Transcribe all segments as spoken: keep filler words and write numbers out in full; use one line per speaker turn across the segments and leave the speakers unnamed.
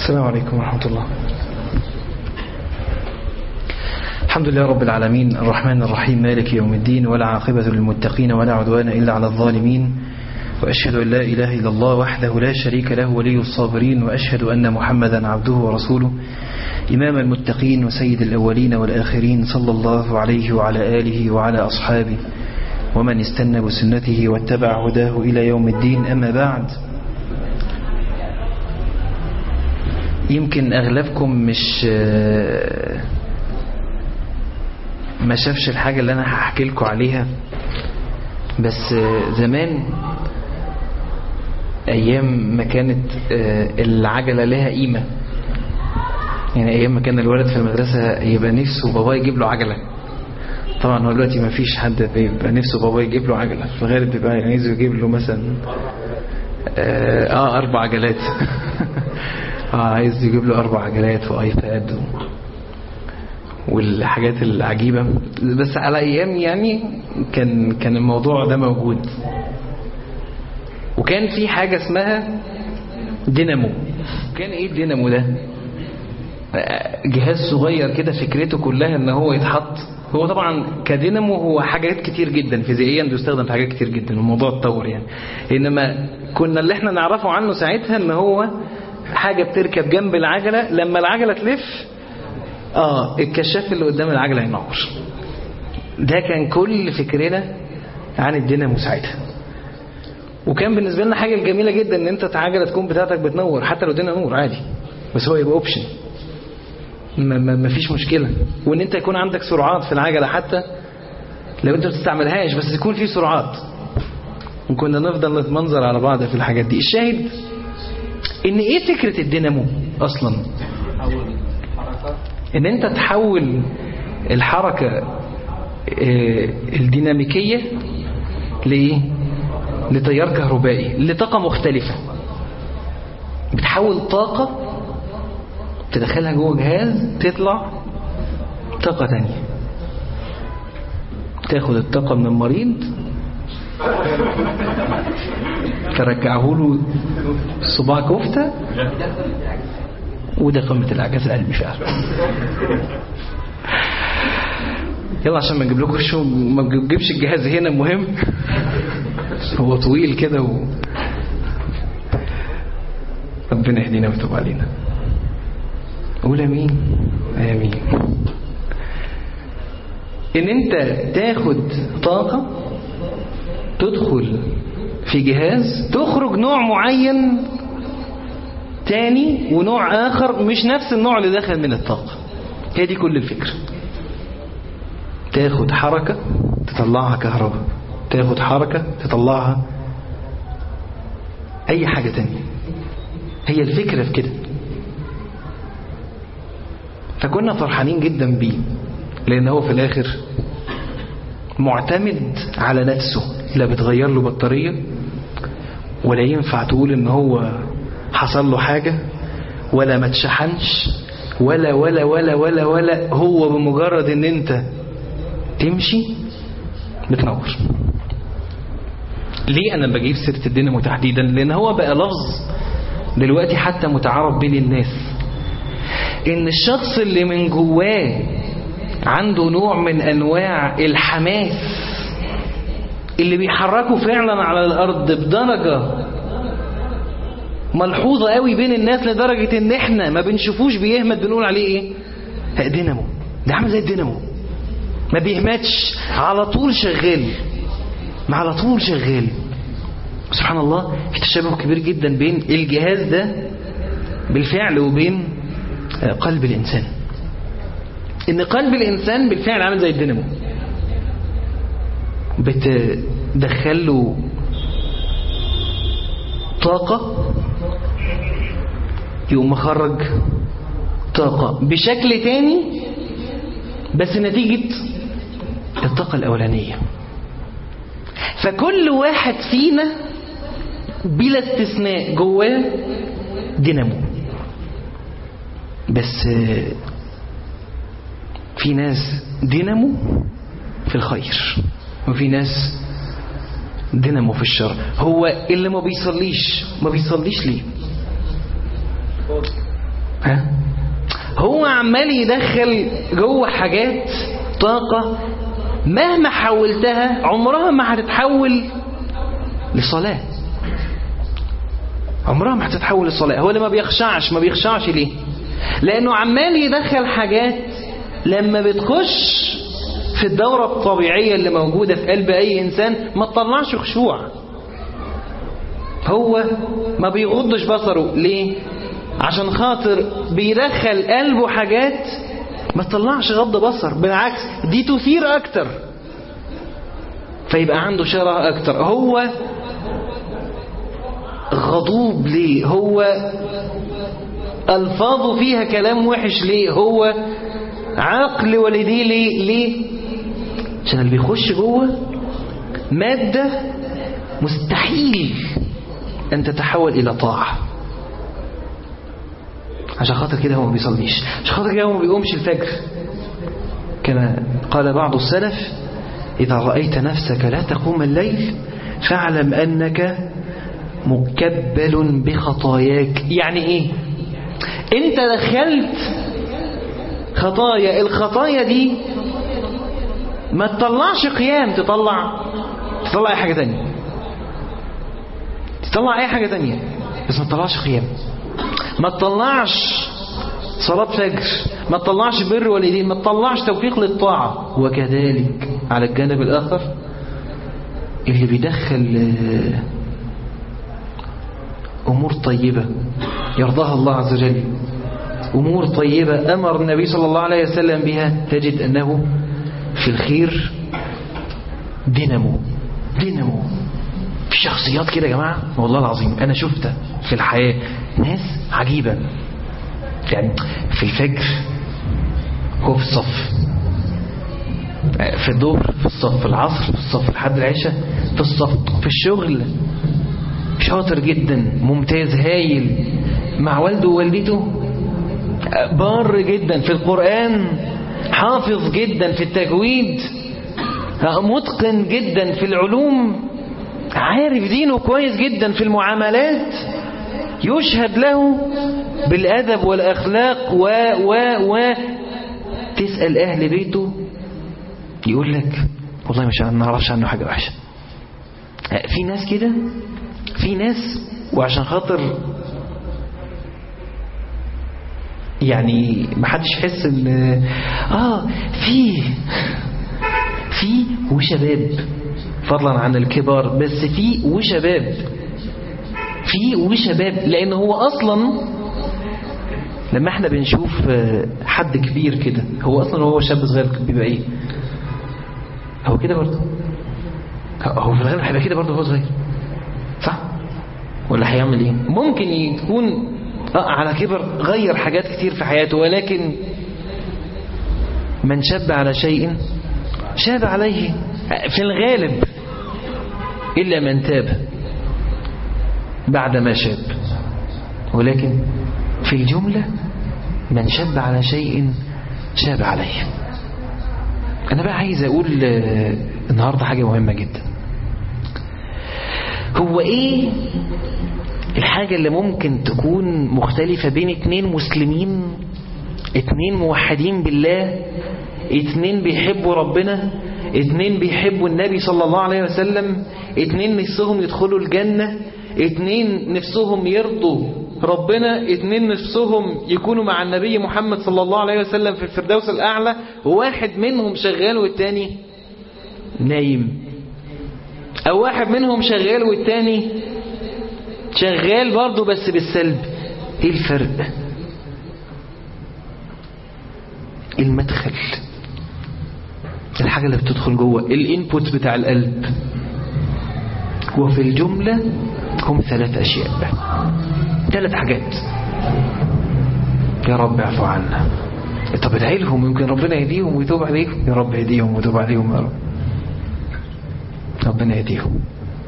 السلام عليكم ورحمة الله. الحمد لله رب العالمين الرحمن الرحيم مالك يوم الدين، ولا عاقبة للمتقين ولا عدوان إلا على الظالمين، وأشهد أن لا إله إلا الله وحده لا شريك له ولي الصابرين، وأشهد أن محمدا عبده ورسوله إمام المتقين وسيد الأولين والآخرين، صلى الله عليه وعلى آله وعلى أصحابه ومن استنى بسنته واتبع هداه إلى يوم الدين. أما بعد، يمكن أغلبكم مش ما شافش الحاجة اللي أنا هحكي لكم عليها، بس زمان أيام ما كانت العجلة لها قيمة، يعني أيام ما كان الولد في المدرسة يبقى نفسه بابا يجيب له عجلة. طبعا هو دلوقتي ما فيش حد بيبقى نفسه بابا يجيب له عجلة، في الغالب بيبقى عايز يجيب له مثلا آه, آه أربع عجلات اه عايز يجيب له أربع عجلات وآيباد و... والحاجات العجيبة. بس على أيام يعني كان كان الموضوع ده موجود، وكان في حاجة اسمها دينامو. كان ايه الدينامو ده؟ جهاز صغير كده، فكرته كلها ان هو يتحط. هو طبعا كدينامو هو حاجات كتير جدا فيزيائيا بيستخدم في حاجات كتير جدا، والموضوع اتطور يعني. انما كنا اللي احنا نعرفه عنه ساعتها ان هو حاجة بتركب جنب العجلة، لما العجلة تلف اه الكشاف اللي قدام العجلة ينور. ده كان كل فكرنا عن الدينامو ساعتها. وكان بالنسبة لنا حاجة جميلة جدا ان انت العجلة تكون بتاعتك بتنور، حتى لو دينا نور عادي، بس هو يبقى اوبشن، ما, ما, ما فيش مشكلة. وان انت يكون عندك سرعات في العجلة حتى لو انت بتستعملهاش، بس يكون في سرعات. وكنا نفضل نتمنظر على بعض في الحاجات دي. الشاهد ان ايه فكرة الدينامو اصلا؟ ان انت تحول الحركة الديناميكية لايه؟ لتيار كهربائي، لطاقة مختلفة. بتحول طاقة تدخلها جوه جهاز تطلع طاقة تانية. تاخد الطاقة من المريض ترجعه له صباع كفتة، وده قمة الإعجاز العلمي فعلا. يلا عشان ما نجيب لكم شو ما نجيبش الجهاز هنا، مهم هو طويل كده و... ربنا يهدينا ويتوب علينا. قول امين امين. ان انت تاخد طاقة تدخل في جهاز، تخرج نوع معين تاني ونوع اخر مش نفس النوع اللي دخل من الطاقة. هي دي كل الفكرة. تاخد حركة تطلعها كهرباء، تاخد حركة تطلعها اي حاجة تانية. هي الفكرة في كده. فكنا فرحانين جدا بيه، لان هو في الاخر معتمد على نفسه، لا بتغير له بطارية، ولا ينفع تقول ان هو حصل له حاجة، ولا ما تشحنش، ولا ولا ولا ولا ولا هو بمجرد ان انت تمشي بتنور. ليه انا بجيب سيرة الدينامو تحديدا؟ لان هو بقى لفظ دلوقتي حتى متعارف بين الناس، ان الشخص اللي من جواه عنده نوع من انواع الحماس اللي بيحركه فعلا على الارض بدرجة ملحوظة قوي بين الناس، لدرجة ان احنا ما بنشوفوش بيهمت، بنقول عليه ايه؟ دينامو. ده عامل زي الدينامو، ما بيهمتش، على طول شغال، ما على طول شغال. سبحان الله، في تشابه كبير جدا بين الجهاز ده بالفعل وبين قلب الإنسان. إن قلب الإنسان بالفعل عامل زي الدينامو، بتدخله طاقة يقوم مخرج طاقة بشكل تاني، بس نتيجة الطاقة الأولانية. فكل واحد فينا بلا استثناء جواه دينامو. بس في ناس دينامو في الخير، وفي ناس دينامو في الشر. هو اللي ما بيصليش ما بيصليش ليه؟ ها؟ هو عمال يدخل جوه حاجات طاقة مهما حولتها عمرها ما هتتحول لصلاة، عمرها ما هتتحول لصلاة. هو اللي ما بيخشعش ما بيخشعش ليه؟ لأنه عمال يدخل حاجات لما بتخش في الدورة الطبيعية اللي موجودة في قلب أي إنسان ما تطلعش خشوع. هو ما بيغضش بصره ليه؟ عشان خاطر بيدخل قلبه حاجات ما تطلعش غض بصر، بالعكس دي تثير أكتر فيبقى عنده شره أكتر. هو غضوب ليه؟ هو ألفاظه فيها كلام وحش ليه؟ هو عقل والديه ليه؟ ليه؟ عشان اللي بيخش جوه مادة مستحيل أن تتحول إلى طاعة. عشان خاطر كده هو ما بيصليش، عشان خاطر كده هو ما بيقومش الفجر. كما قال بعض السلف: إذا رأيت نفسك لا تقوم الليل فاعلم أنك مكبل بخطاياك. يعني إيه؟ أنت دخلت خطايا، الخطايا دي ما تطلعش قيام، تطلع تطلع أي حاجة تانية، تطلع أي حاجة تانية بس ما تطلعش قيام، ما تطلعش صلاة فجر، ما تطلعش بر والدين، ما تطلعش توفيق للطاعة. وكذلك على الجانب الآخر اللي بيدخل أمور طيبة يرضاها الله عز وجل، أمور طيبة أمر النبي صلى الله عليه وسلم بها، تجد أنه في الخير دينامو دينامو. في شخصيات كده يا جماعة والله العظيم أنا شفتها في الحياة، ناس عجيبة. يعني في الفجر هو في الصف، في الظهر في الصف، في العصر في الصف، لحد العشاء في الصف، في الشغل شاطر جدا، ممتاز، هايل مع والده ووالدته، بار جدا في القرآن، حافظ جدا في التجويد، متقن جدا في العلوم، عارف دينه كويس جدا في المعاملات، يشهد له بالأدب والأخلاق و و و تسأل أهل بيته يقول لك والله مش ما نعرفش عنه حاجة وحشة. في ناس كده، في ناس وعشان خاطر يعني ما حدش يحس ان اه في في وشباب فضلا عن الكبار، بس في وشباب في وشباب لان هو اصلا لما احنا بنشوف حد كبير كده هو اصلا هو شاب صغير بيبقى ايه؟ هو كده برضه، هو في الغالب هيبقى كده برضه هو صغير، صح ولا هيعمل ايه؟ ممكن يكون اه على كبر غير حاجات كتير في حياته، ولكن من شاب على شيء شاب عليه في الغالب إلا من تاب بعد ما شاب. ولكن في الجملة من شاب على شيء شاب عليه. أنا بقى عايز أقول النهاردة حاجة مهمة جدا. هو إيه الحاجة اللي ممكن تكون مختلفة بين اتنين مسلمين، اتنين موحدين بالله، اتنين بيحبوا ربنا، اتنين بيحبوا النبي صلى الله عليه وسلم، اتنين نفسهم يدخلوا الجنة، اتنين نفسهم يرضوا ربنا، اتنين نفسهم يكونوا مع النبي محمد صلى الله عليه وسلم في الفردوس الأعلى، وواحد منهم شغال والتاني نايم، أو واحد منهم شغال والتاني شغال برضه بس بالسلب. ايه الفرق؟ المدخل، الحاجة اللي بتدخل جوه، الانبوت بتاع القلب. وفي الجملة هم ثلاث أشياء، ثلاث حاجات. يا رب اعفو عنا. طب ادعي لهم يمكن ربنا يهديهم ويتوب عليهم. يا رب يهديهم ويتوب عليهم يا رب، ربنا يهديهم.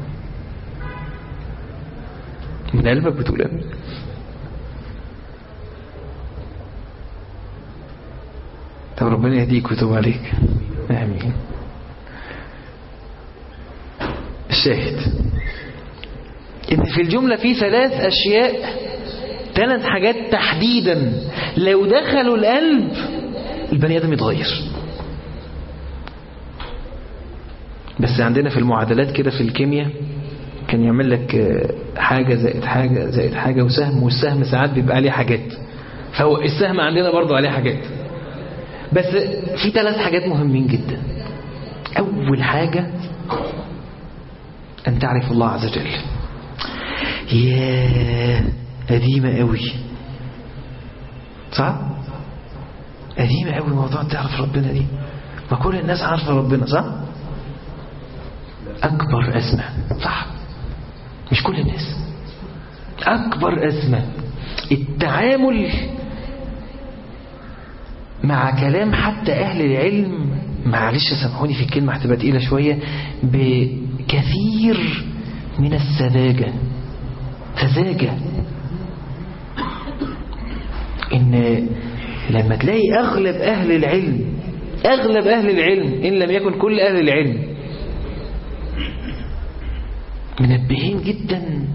من قلبك بتقول امين. طب ربنا يهديك ويتوب عليك. امين. الشاهد ان في الجملة في ثلاث اشياء
ثلاث حاجات تحديدا لو دخلوا القلب البني آدم يتغير. بس عندنا في المعادلات كده في الكيمياء كان يعمل لك حاجة زائد حاجة زائد حاجة وسهم، والسهم ساعات بيبقى عليه حاجات، فهو السهم عندنا برضو عليه حاجات. بس في ثلاث حاجات مهمين جدا. أول حاجة أن تعرف الله عز وجل. ياه قديمة قوي، صح؟ قديمة قوي موضوع تعرف ربنا دي، ما كل الناس عارفة ربنا، صح؟ أكبر أزمة، صح؟ مش كل الناس. أكبر أزمة التعامل مع كلام حتى أهل العلم، معلش سامحوني في الكلمة هتبقى تقيلة شوية، بكثير من السذاجة. سذاجة إن لما تلاقي أغلب أهل العلم أغلب أهل العلم إن لم يكن كل أهل العلم منبهين جدا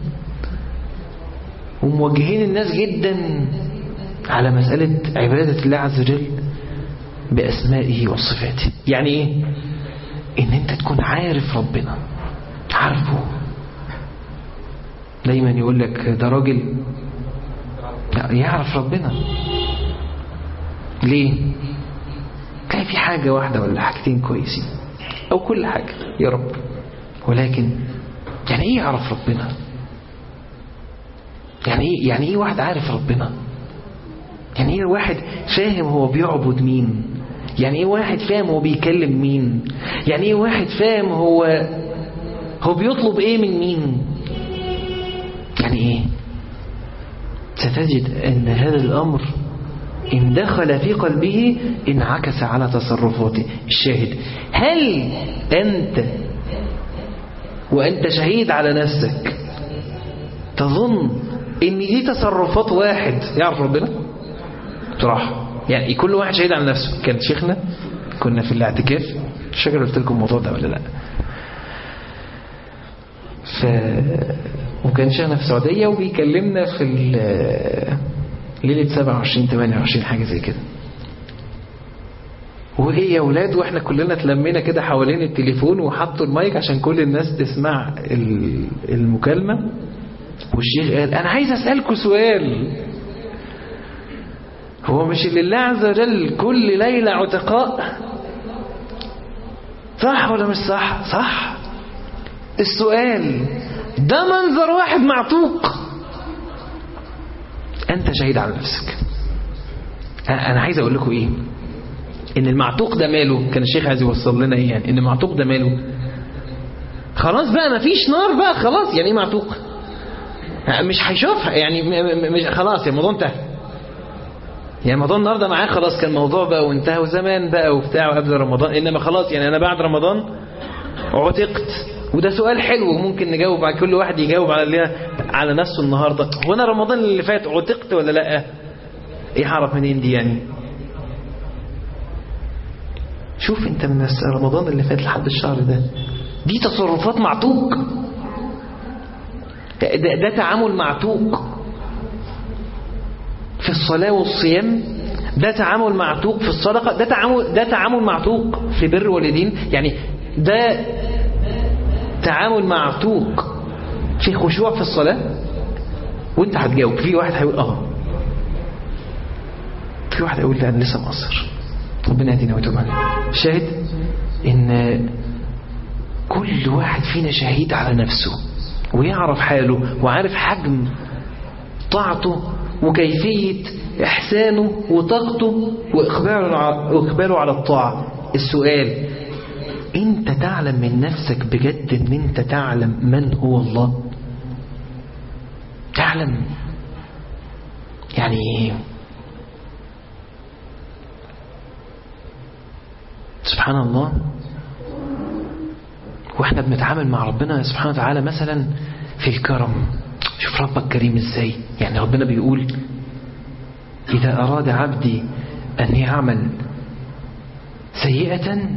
وموجهين الناس جدا على مسألة عبادة الله عز وجل بأسمائه وصفاته. يعني إيه؟ إن أنت تكون عارف ربنا، عارفه. دايما يقول لك ده راجل يعرف ربنا. ليه؟ تلاقي في حاجة واحدة ولا حاجتين كويسين أو كل حاجة يا رب، ولكن يعني إيه يعرف ربنا؟ يعني إيه يعني إيه واحد عارف ربنا؟ يعني إيه واحد فاهم هو بيعبد مين؟ يعني إيه واحد فاهم هو بيكلم مين؟ يعني إيه واحد فاهم هو هو بيطلب إيه من مين؟ يعني إيه؟ ستجد أن هذا الأمر إن دخل في قلبه انعكس على تصرفاته. الشاهد، هل أنت وأنت شهيد على نفسك تظن إن دي تصرفات واحد يعرف ربنا؟ بصراحة يعني كل واحد شهيد على نفسه. كان شيخنا كنا في الاعتكاف، مش فاكر قلت لكم الموضوع ده ولا لا، ف وكان شيخنا في السعودية وبيكلمنا في ليلة سبعة وعشرين ثمانية وعشرين حاجة زي كده، وإيه يا ولاد، وإحنا كلنا تلمينا كده حوالين التليفون وحطوا المايك عشان كل الناس تسمع المكالمة. والشيخ قال أنا عايز أسألكوا سؤال، هو مش لله عز وجل كل ليلة عتقاء؟ صح ولا مش صح؟ صح. السؤال ده منظر واحد معتوق، أنت شهيد على نفسك. أنا عايز أقول لكم إيه، إن المعتوق ده ماله، كان الشيخ عايز يوصل لنا إيه، يعني إن المعتوق ده ماله خلاص بقى مفيش نار بقى خلاص. يعني إيه معتوق؟ مش هيشوفها يعني، مش خلاص يا الموضوع انتهى، يعني موضوع النهارده معاه خلاص، كان موضوع بقى وانتهى وزمان بقى وبتاع قبل رمضان، انما خلاص يعني انا بعد رمضان عتقت. وده سؤال حلو وممكن نجاوب على كل واحد يجاوب على على نفسه النهارده، هو انا رمضان اللي فات عتقت ولا لا؟ ايه هعرف منين دي يعني؟ شوف انت من رمضان اللي فات لحد الشهر ده، دي تصرفات معتوق، ده, ده تعامل معتوق في الصلاة والصيام، ده تعامل معتوق في الصدقة، ده تعامل ده تعامل معتوق في بر الوالدين، يعني ده تعامل معتوق في خشوع في الصلاة. وانت هتجاوب، في واحد هيقول اه، في واحد هيقول لا انا لسه مقصر، ربنا يهدينا ويتوب علينا. شاهد ان كل واحد فينا شهيد على نفسه ويعرف حاله وعارف حجم طاعته وكيفية إحسانه وطاقته وإقباله على الطاعة. السؤال، أنت تعلم من نفسك بجد أن أنت تعلم من هو الله؟ تعلم يعني سبحان الله. واحنا بنتعامل مع ربنا سبحانه وتعالى مثلا في الكرم، شوف ربك كريم ازاي. يعني ربنا بيقول إذا أراد عبدي أن يعمل سيئة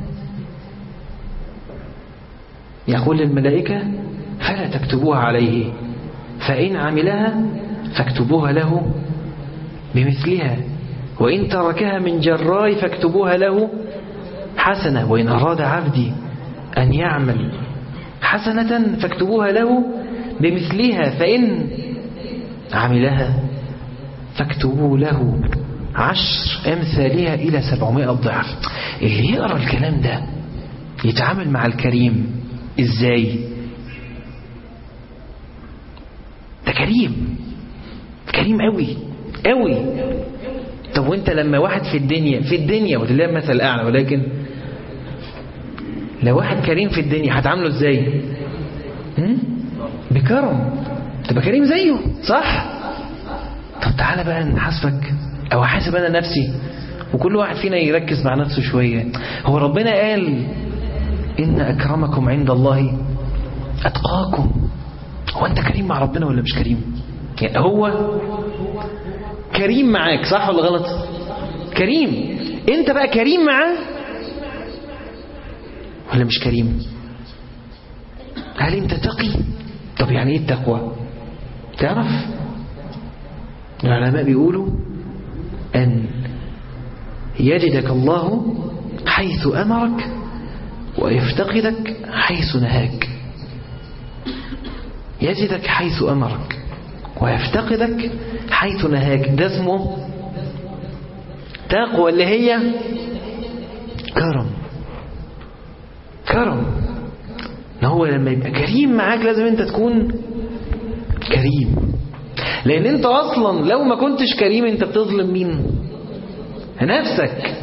يقول للملائكة فلا تكتبوها عليه، فإن عملها فاكتبوها له بمثلها، وإن تركها من جراء فاكتبوها له حسنة، وإن أراد عبدي أن يعمل حسنة فاكتبوها له بمثلها، فإن عملها فاكتبوا له عشر أمثالها إلى سبعمائة ضعف. اللي يقرأ الكلام ده يتعامل مع الكريم إزاي؟ ده كريم، كريم قوي قوي. طب وانت لما واحد في الدنيا في الدنيا ولله المثل الأعلى، ولكن لو واحد كريم في الدنيا هتعامله ازاي؟ بكرم، تبقى كريم زيه، صح؟ طب تعالى بقى نحاسبك، او حاسب انا نفسي، وكل واحد فينا يركز مع نفسه شوية. هو ربنا قال إن أكرمكم عند الله أتقاكم. هو أنت كريم مع ربنا ولا مش كريم؟ يعني هو كريم معاك، صح ولا غلط؟ كريم. أنت بقى كريم معاه ولا مش كريم؟ هل أنت تقي؟ طب يعني إيه التقوى؟ تعرف العلماء بيقولوا أن يجدك الله حيث أمرك ويفتقدك حيث نهاك. يجدك حيث أمرك ويفتقدك حيث نهاك، ده اسمه تقوى، اللي هي كرم. كرم ان هو لما يبقى كريم معاك لازم انت تكون كريم، لان انت اصلا لو ما كنتش كريم انت بتظلم مين؟ نفسك.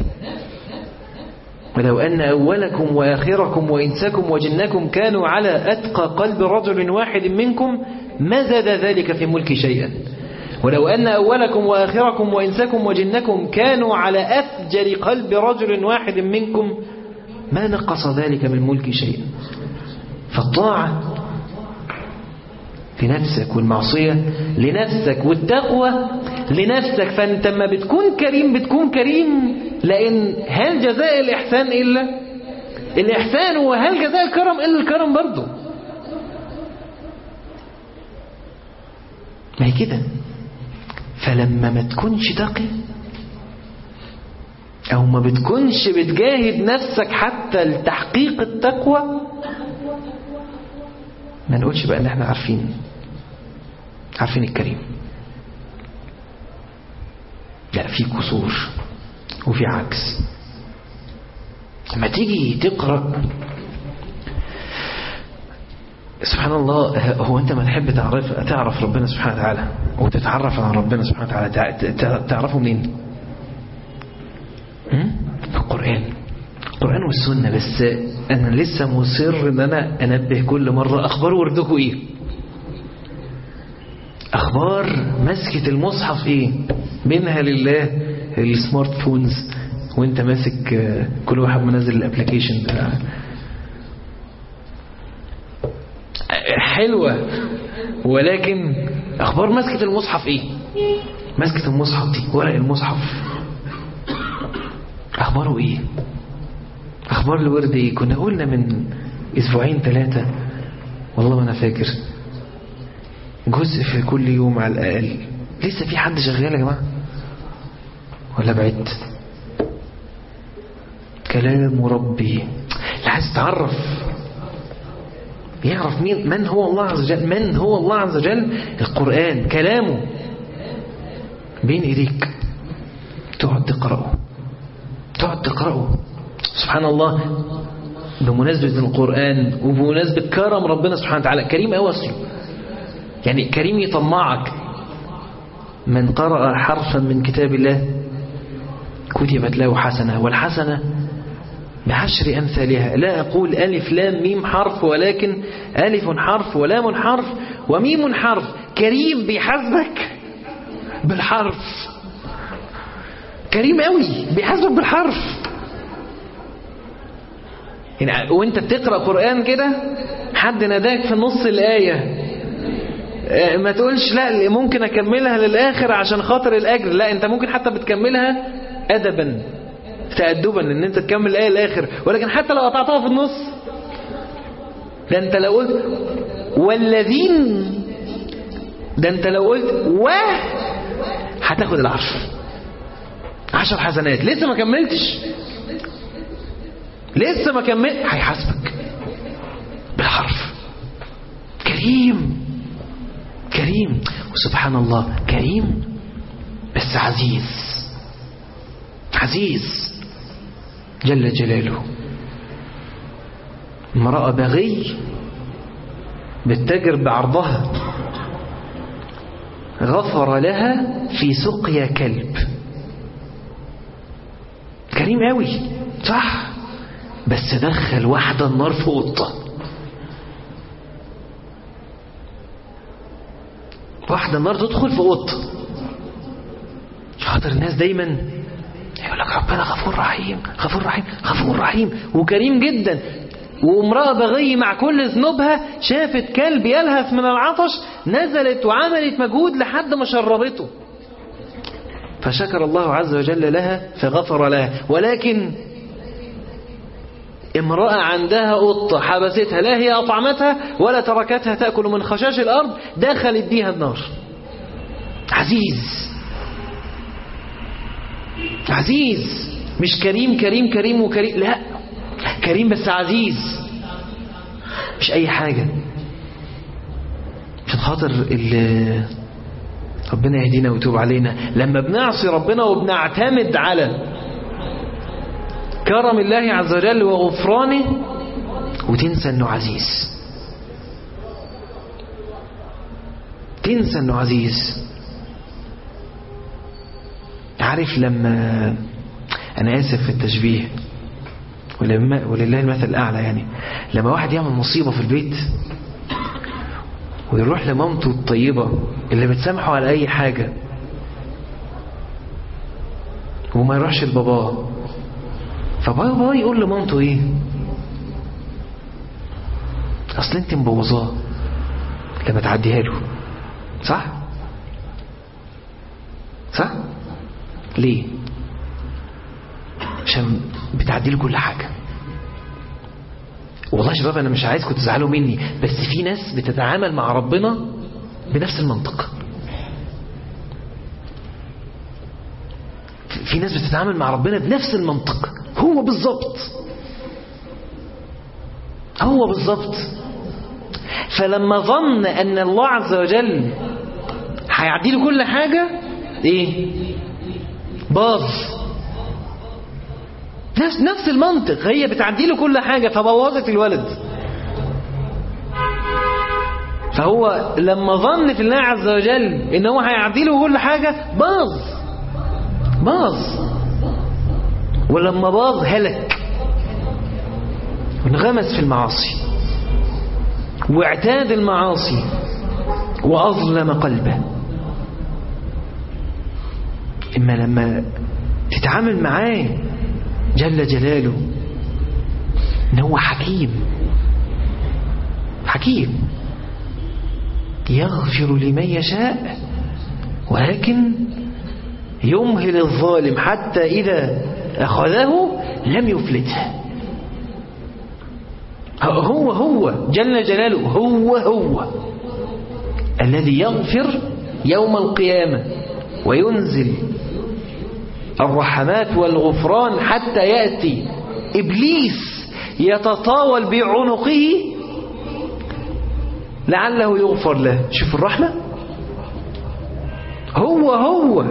ولو أن أولكم وآخركم وإنسكم وجنكم كانوا على أتقى قلب رجل واحد منكم ما زاد ذلك في ملك شيئا. ولو أن أولكم وآخركم وإنسكم وجنكم كانوا على أفجر قلب رجل واحد منكم ما نقص ذلك من ملك شيئا. فالطاعة لنفسك والمعصية لنفسك والتقوى لنفسك. فأنت ما بتكون كريم بتكون كريم، لأن هل جزاء الإحسان إلا الإحسان، وهل جزاء الكرم إلا الكرم برضو؟ ما هي كده. فلما ما تكونش تقي أو ما بتكونش بتجاهد نفسك حتى لتحقيق التقوى، ما نقولش بقى ان احنا عارفين عارفين الكريم. لا، في كسور وفي عكس. لما تيجي تقرأ سبحان الله، هو انت ما تحب تعرف تعرف ربنا سبحانه وتعالى وتتعرف على ربنا سبحانه وتعالى، تعرفه منين؟ القرآن القرآن والسنة. بس أنا لسه مصر أن أنا أنبه كل مرة، أخبار وردكم إيه؟ أخبار مسكة المصحف إيه؟ منها لله السمارت فونز، وانت ماسك كل واحد منزل الابليكيشن ده حلوة، ولكن أخبار مسكة المصحف إيه؟ مسكة المصحف دي، ورق المصحف أخباره إيه؟ أخبار الورد إيه؟ كنا قلنا من أسبوعين ثلاثة والله ما أنا فاكر، جزء في كل يوم على الأقل. لسه في حد شغال يا جماعة ولا بعدت؟ كلام ربي. اللي عايز تعرف يعرف مين من هو الله عز وجل، من هو الله عز وجل، القرآن كلامه بين إيديك، تقعد تقرأه تقعد تقرأه. سبحان الله، بمناسبة القرآن وبمناسبة كرم ربنا سبحانه وتعالى، كريم أوي أصله، يعني كريم يطمعك. من قرأ حرفا من كتاب الله كتبت له حسنة، والحسنة بعشر أمثالها. لا أقول ألف لام ميم حرف، ولكن ألف حرف ولام حرف وميم حرف. كريم بيحاسبك بالحرف، كريم قوي بيحاسبك بالحرف. يعني وانت بتقرأ قرآن كده حد ناداك في نص الآية، ما تقولش لا ممكن أكملها للآخر عشان خاطر الأجر. لا، انت ممكن حتى بتكملها أدبا تأدبا ان انت تكمل الآية للآخر، ولكن حتى لو قطعتها في النص، ده انت لو قلت والذين ده انت لو قلت و هتاخد العشر عشر حسنات. لسه ما كملتش لسه ما كملت هيحاسبك بالحرف. كريم كريم وسبحان الله كريم بس عزيز عزيز جل جلاله. امرأة بغي بتتاجر بعرضها غفر لها في سقيا كلب. كريم قوي صح، بس دخل واحدة النار في قطة. واحدة النار تدخل في قطة. خاطر الناس دايما يقول لك ربنا غفور رحيم غفور رحيم غفور رحيم وكريم جدا. وامرأة بغي مع كل ذنوبها شافت كلب يلهث من العطش، نزلت وعملت مجهود لحد ما شربته، فشكر الله عز وجل لها فغفر لها. ولكن امرأة عندها قطة حبستها، لا هي أطعمتها ولا تركتها تأكل من خشاش الأرض، دخلت بيها النار. عزيز عزيز مش كريم كريم كريم وكريم، لا كريم بس عزيز، مش أي حاجة. عشان خاطر ربنا يهدينا ويتوب علينا. لما بنعصي ربنا وبنعتمد على كرم الله عز وجل وغفرانه وتنسى انه عزيز، تنسى انه عزيز. عارف لما انا اسف في التشبيه ولما ولله المثل الاعلى، يعني لما واحد يعمل مصيبة في البيت ويروح لمامته الطيبة اللي بتسامحه على اي حاجة وما يروحش لباباه، فبابا يقول لمامته ايه؟ اصل انت مبوظاه لما تعديها له. صح صح ليه؟ عشان بتعدي له كل حاجة. والله يا شباب انا مش عايزكم تزعلوا مني، بس في ناس بتتعامل مع ربنا بنفس المنطق. في ناس بتتعامل مع ربنا بنفس المنطق، هو بالظبط هو بالظبط. فلما ظن ان الله عز وجل هيعدي له كل حاجة ايه؟ باظ. نفس نفس المنطق، هي بتعدي له كل حاجة فبوظت الولد. فهو لما ظن في الله عز وجل ان هو هيعدي له كل حاجة باظ باظ ولما باظ هلك وانغمس في المعاصي واعتاد المعاصي وأظلم قلبه. إما لما تتعامل معاه جل جلاله إن هو حكيم حكيم يغفر لمن يشاء ولكن يمهل الظالم حتى إذا أخذه لم يفلته. هو هو جل جلاله هو هو الذي يغفر يوم القيامة وينزل الرحمات والغفران حتى يأتي إبليس يتطاول بعنقه لعله يغفر له. شوف الرحمة، هو هو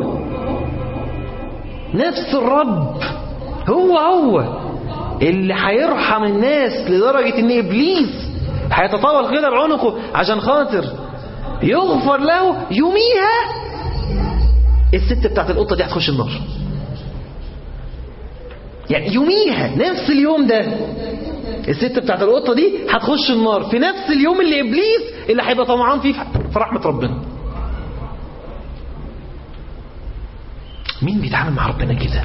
نفس الرب، هو هو اللي هيرحم الناس لدرجة ان إبليس هيتطاول كده بعنقه عشان خاطر يغفر له. يوميها الست بتاعت القطة دي هتخش النار. يعني يوميها نفس اليوم ده الست بتاعت القطة دي هتخش النار في نفس اليوم اللي إبليس اللي هيبقى طمعان فيه في رحمة ربنا. مين بيتعامل مع ربنا كده؟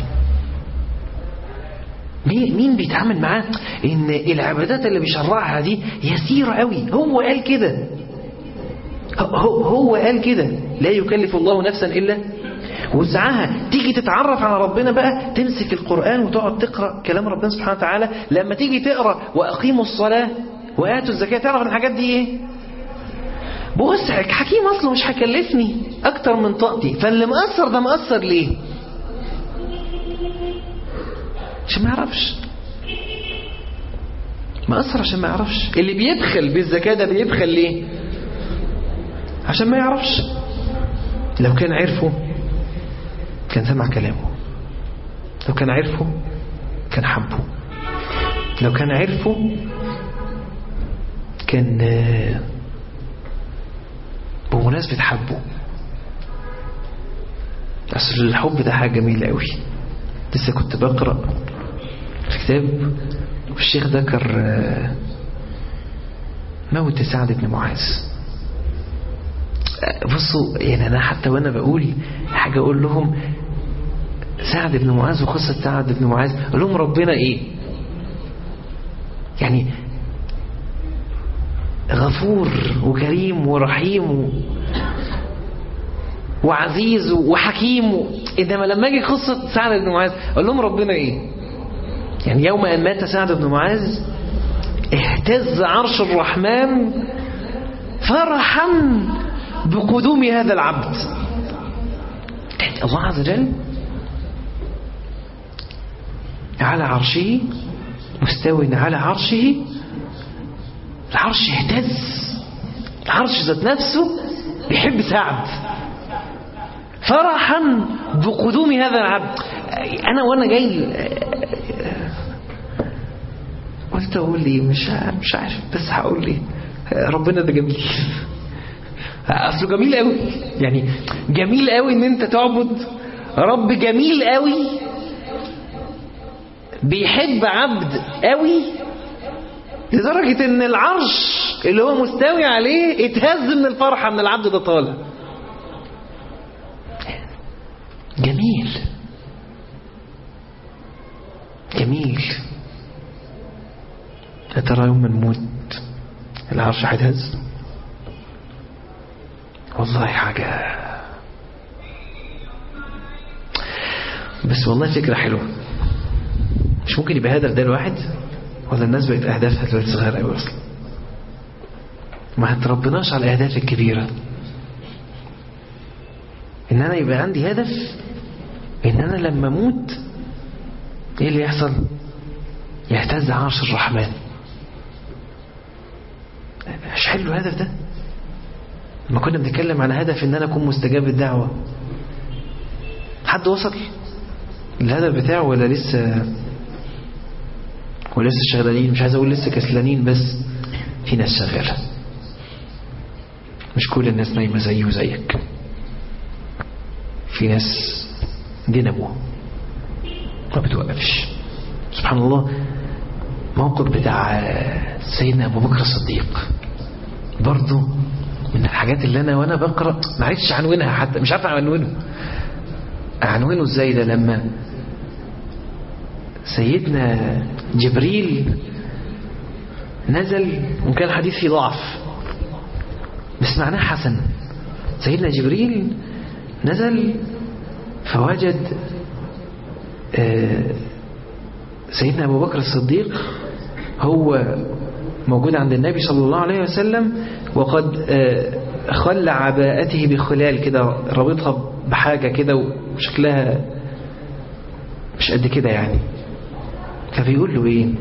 مين بيتعامل معاه ان العبادات اللي بيشرعها دي يسيرة قوي؟ هو قال كده، هو قال كده لا يكلف الله نفسا إلا وسعها. تيجي تتعرف على ربنا بقى تمسك القرآن وتقعد تقرأ كلام ربنا سبحانه وتعالى. لما تيجي تقرأ وأقيموا الصلاة وآتوا الزكاة تعرف الحاجات دي ايه؟ بص حكيم اصله مش هيكلفني اكتر من طاقتي، فاللي مقصر ده مقصر ليه؟ عشان ما يعرفش، مقصر عشان ما يعرفش. اللي بيبخل بالزكاة ده بيبخل ليه؟ عشان ما يعرفش. لو كان عرفه كان سمع كلامه، لو كان عرفه كان حبه، لو كان عرفه كان بمناسبة حبه. أصل الحب ده حاجة جميلة قوي. لسه كنت بقرأ في كتاب والشيخ ذكر موت سعد بن معاذ. بصوا يعني أنا حتى وأنا بقول حاجة أقول لهم سعد بن معاذ وقصة سعد بن معاذ، أقول لهم ربنا إيه يعني؟ غفور وكريم ورحيم و... وعزيز وحكيم و... إنما لما أجي قصة سعد بن معاذ أقول لهم ربنا إيه يعني؟ يوم أن مات سعد بن معاذ اهتز عرش الرحمن فرحا بقدوم هذا العبد. الله عز وجل على عرشه، مستوٍ على عرشه، العرش يهتز، العرش ذات نفسه يحب سعد فرحا بقدوم هذا العبد. أنا وأنا جاي قلت أقول لي مش مش عارف، بس هقول لي ربنا ده جميل. أصله جميل قوي يعني، جميل قوي إن أنت تعبد رب جميل قوي بيحب عبد قوي لدرجة ان العرش اللي هو مستوي عليه اتهز من الفرحة من العبد ده طالع. جميل جميل. يا ترى يوم ما نموت العرش هيتهز؟ والله حاجة، بس والله فكرة حلوة. مش ممكن يبقى هدف ده الواحد؟ ولا الناس بقت أهدافها دلوقتي صغيرة قوي أصلا، ما هتربناش على الأهداف الكبيرة. إن أنا يبقى عندي هدف إن أنا لما أموت إيه اللي يحصل؟ يهتز عرش الرحمن. مش حلو الهدف ده؟ لما كنا بنتكلم عن هدف إن أنا أكون مستجاب الدعوة، حد وصل الهدف بتاعه ولا لسه ولسه شغالين؟ مش عايز اقول لسه كسلانين، بس في ناس شغاله. مش كل الناس نايمه زيي وزيك، في ناس دينامو ما بتوقفش. سبحان الله. موقف بتاع سيدنا ابو بكر الصديق برضو من الحاجات اللي انا وانا بقرا ما عرفتش عنوانها، حتى مش عارف عنوانه عنوانه ازاي. ده لما سيدنا جبريل نزل، وكان الحديث فيه ضعف بس معناه حسن. سيدنا جبريل نزل فوجد سيدنا أبو بكر الصديق هو موجود عند النبي صلى الله عليه وسلم، وقد خلع عباءته بخلال كده، رابطها بحاجة كده وشكلها مش قد كده يعني. فبيقول له ايه؟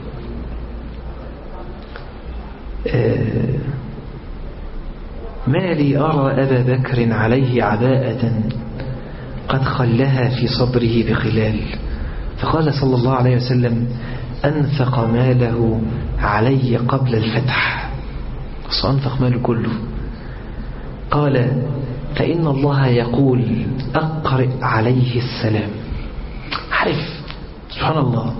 آه ما لي أرى أبا بكر عليه عباءة قد خلها في صدره بخلال. فقال صلى الله عليه وسلم أنفق ماله علي قبل الفتح، أنفق ماله كله. قال فإن الله يقول أقرئ عليه السلام. عارف سبحان الله،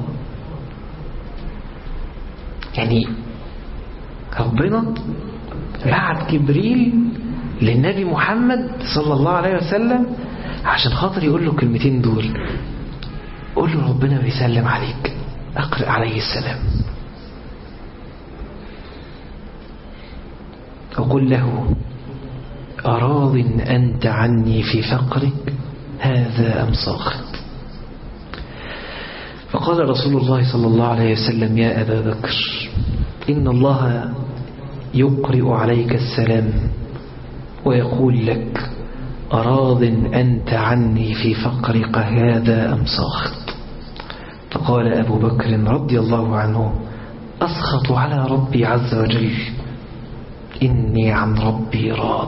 يعني ربنا بعت جبريل للنبي محمد صلى الله عليه وسلم عشان خاطر يقول له كلمتين دول. قول له ربنا بيسلم عليك، أقرئ عليه السلام. وقل له أراض أنت عني في فقرك هذا أم ساخط. فقال رسول الله صلى الله عليه وسلم يا أبا بكر إن الله يقرئ عليك السلام ويقول لك أراض أنت عني في فقرك هذا أم ساخط؟ فقال أبو بكر رضي الله عنه أسخط على ربي عز وجل، إني عن ربي راض.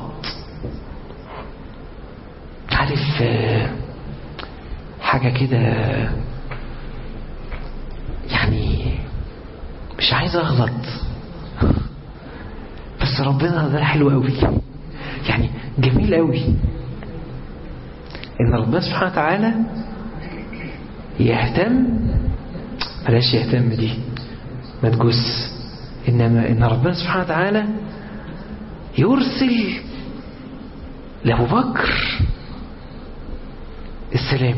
عارف حاجة كده يعني مش عايز أغلط، بس ربنا ده حلو قوي، يعني جميل قوي إن ربنا سبحانه وتعالى يهتم، بلاش يهتم دي ما تجوز، إنما إن ربنا سبحانه وتعالى يرسل لأبو بكر السلام،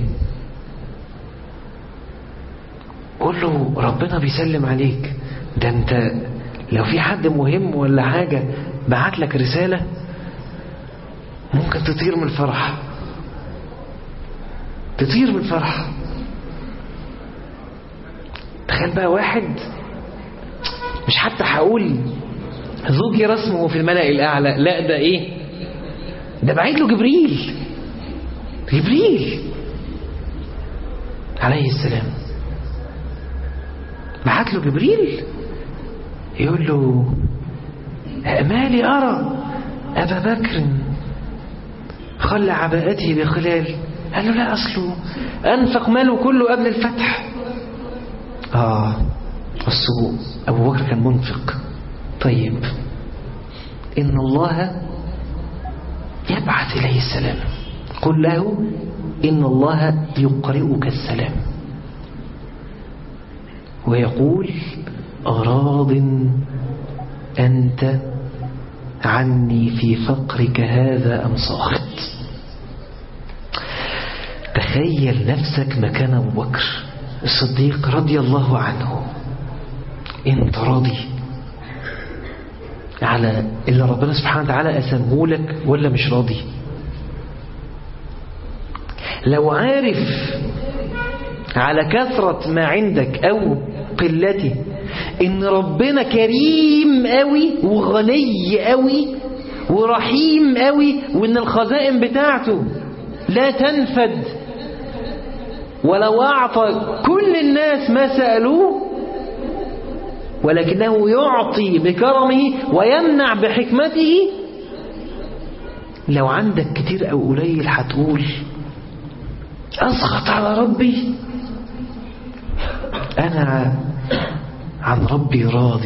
قول له ربنا بيسلم عليك، ده انت لو في حد مهم ولا حاجة بعت لك رسالة ممكن تطير من الفرح، تطير من الفرح. تخيل بقى واحد مش حتى هقول ذكر اسمه في الملأ الأعلى، لا ده ايه، ده بعيد له جبريل جبريل عليه السلام، بعت له جبريل يقول له مالي أرى أبا بكر خلى عباءته بخلال، قال له لا أصله أنفق ماله كله قبل الفتح. آه السوء أبو بكر كان منفق. طيب إن الله يبعث إليه السلام، قل له إن الله يقرئك السلام ويقول أراض أنت عني في فقرك هذا أم ساخط؟ تخيل نفسك مكان أبو بكر الصديق رضي الله عنه، انت راضي على اللي ربنا سبحانه وتعالى أسمه لك ولا مش راضي؟ لو عارف على كثرة ما عندك أو قلته إن ربنا كريم قوي وغني قوي ورحيم قوي، وإن الخزائن بتاعته لا تنفد، ولو أعطى كل الناس ما سألوه ولكنه يعطي بكرمه ويمنع بحكمته، لو عندك كتير أو قليل هتقول أسخط على ربي، أنا عن ربي راض.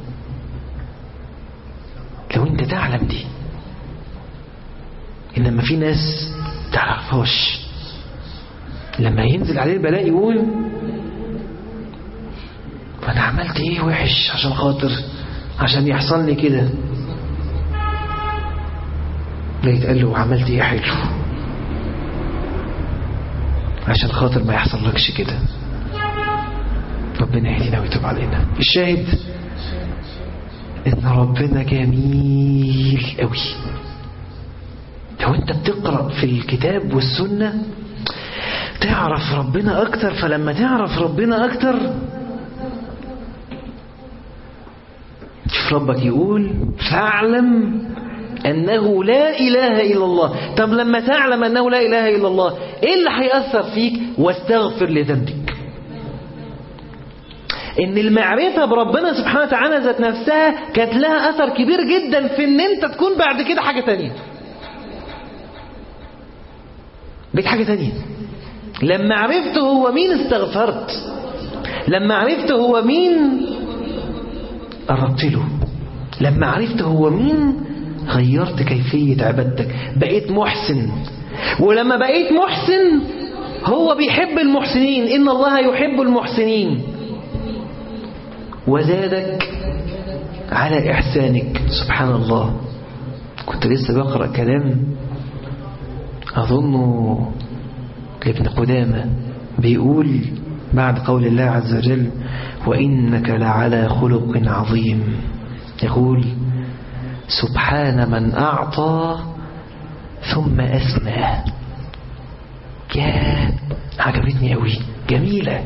لو أنت تعلم دي، إنما في ناس تعرفهاش، لما ينزل عليه البلاء يقول فأنا عملت إيه وحش عشان خاطر عشان يحصل لي كده، لا يتقال له عملت إيه حلو عشان خاطر ما يحصل لكش كده. ربنا يهدينا ويتوب علينا. الشاهد إن ربنا جميل قوي. لو أنت بتقرأ في الكتاب والسنة تعرف ربنا أكتر، فلما تعرف ربنا أكتر شوف ربك يقول فاعلم أنه لا إله إلا الله. طب لما تعلم أنه لا إله إلا الله إيه اللي هيأثر فيك؟ واستغفر لذنبك. إن المعرفة بربنا سبحانه وتعالى ذات نفسها كانت لها أثر كبير جدا في إن أنت تكون بعد كده حاجة تانية، بقيت حاجة تانية. لما عرفت هو مين استغفرت، لما عرفت هو مين قربت له، لما عرفت هو مين غيرت كيفية عبادتك، بقيت محسن. ولما بقيت محسن هو بيحب المحسنين، إن الله يحب المحسنين، وزادك على إحسانك. سبحان الله. كنت لسه بقرأ كلام أظنه لابن قدامة بيقول بعد قول الله عز وجل وإنك لعلى خلق عظيم، يقول سبحان من أعطى ثم أثنى. يا عجبتني قوي، جميلة.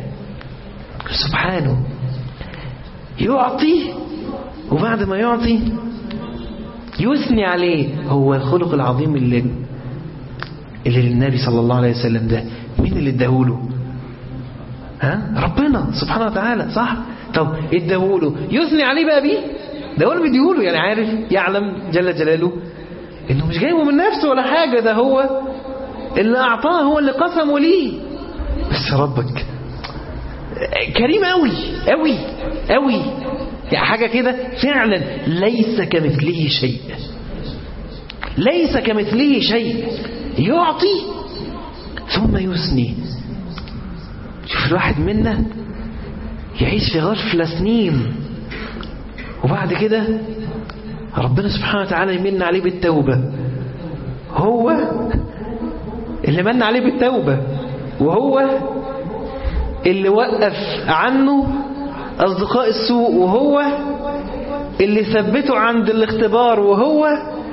سبحانه يعطي وبعد ما يعطي يثني عليه. هو الخلق العظيم اللي اللي للنبي صلى الله عليه وسلم ده مين اللي اداهوله؟ ها؟ ربنا سبحانه وتعالى، صح؟ طب اداهوله يثني عليه بقى بيه؟ ده هو اللي بيديهوله، يعني عارف يعلم جل جلاله انه مش جايبه من نفسه ولا حاجة، ده هو اللي اعطاه، هو اللي قسمه ليه. بس ربك كريم قوي قوي قوي، يعني حاجة كده فعلا ليس كمثله شيء، ليس كمثله شيء، يعطي ثم يثني. شوف الواحد منا يعيش في غفلة سنين، وبعد كده ربنا سبحانه وتعالى يمن عليه بالتوبة، هو اللي من عليه بالتوبة، وهو اللي وقف عنه أصدقاء السوء، وهو اللي ثبته عند الاختبار، وهو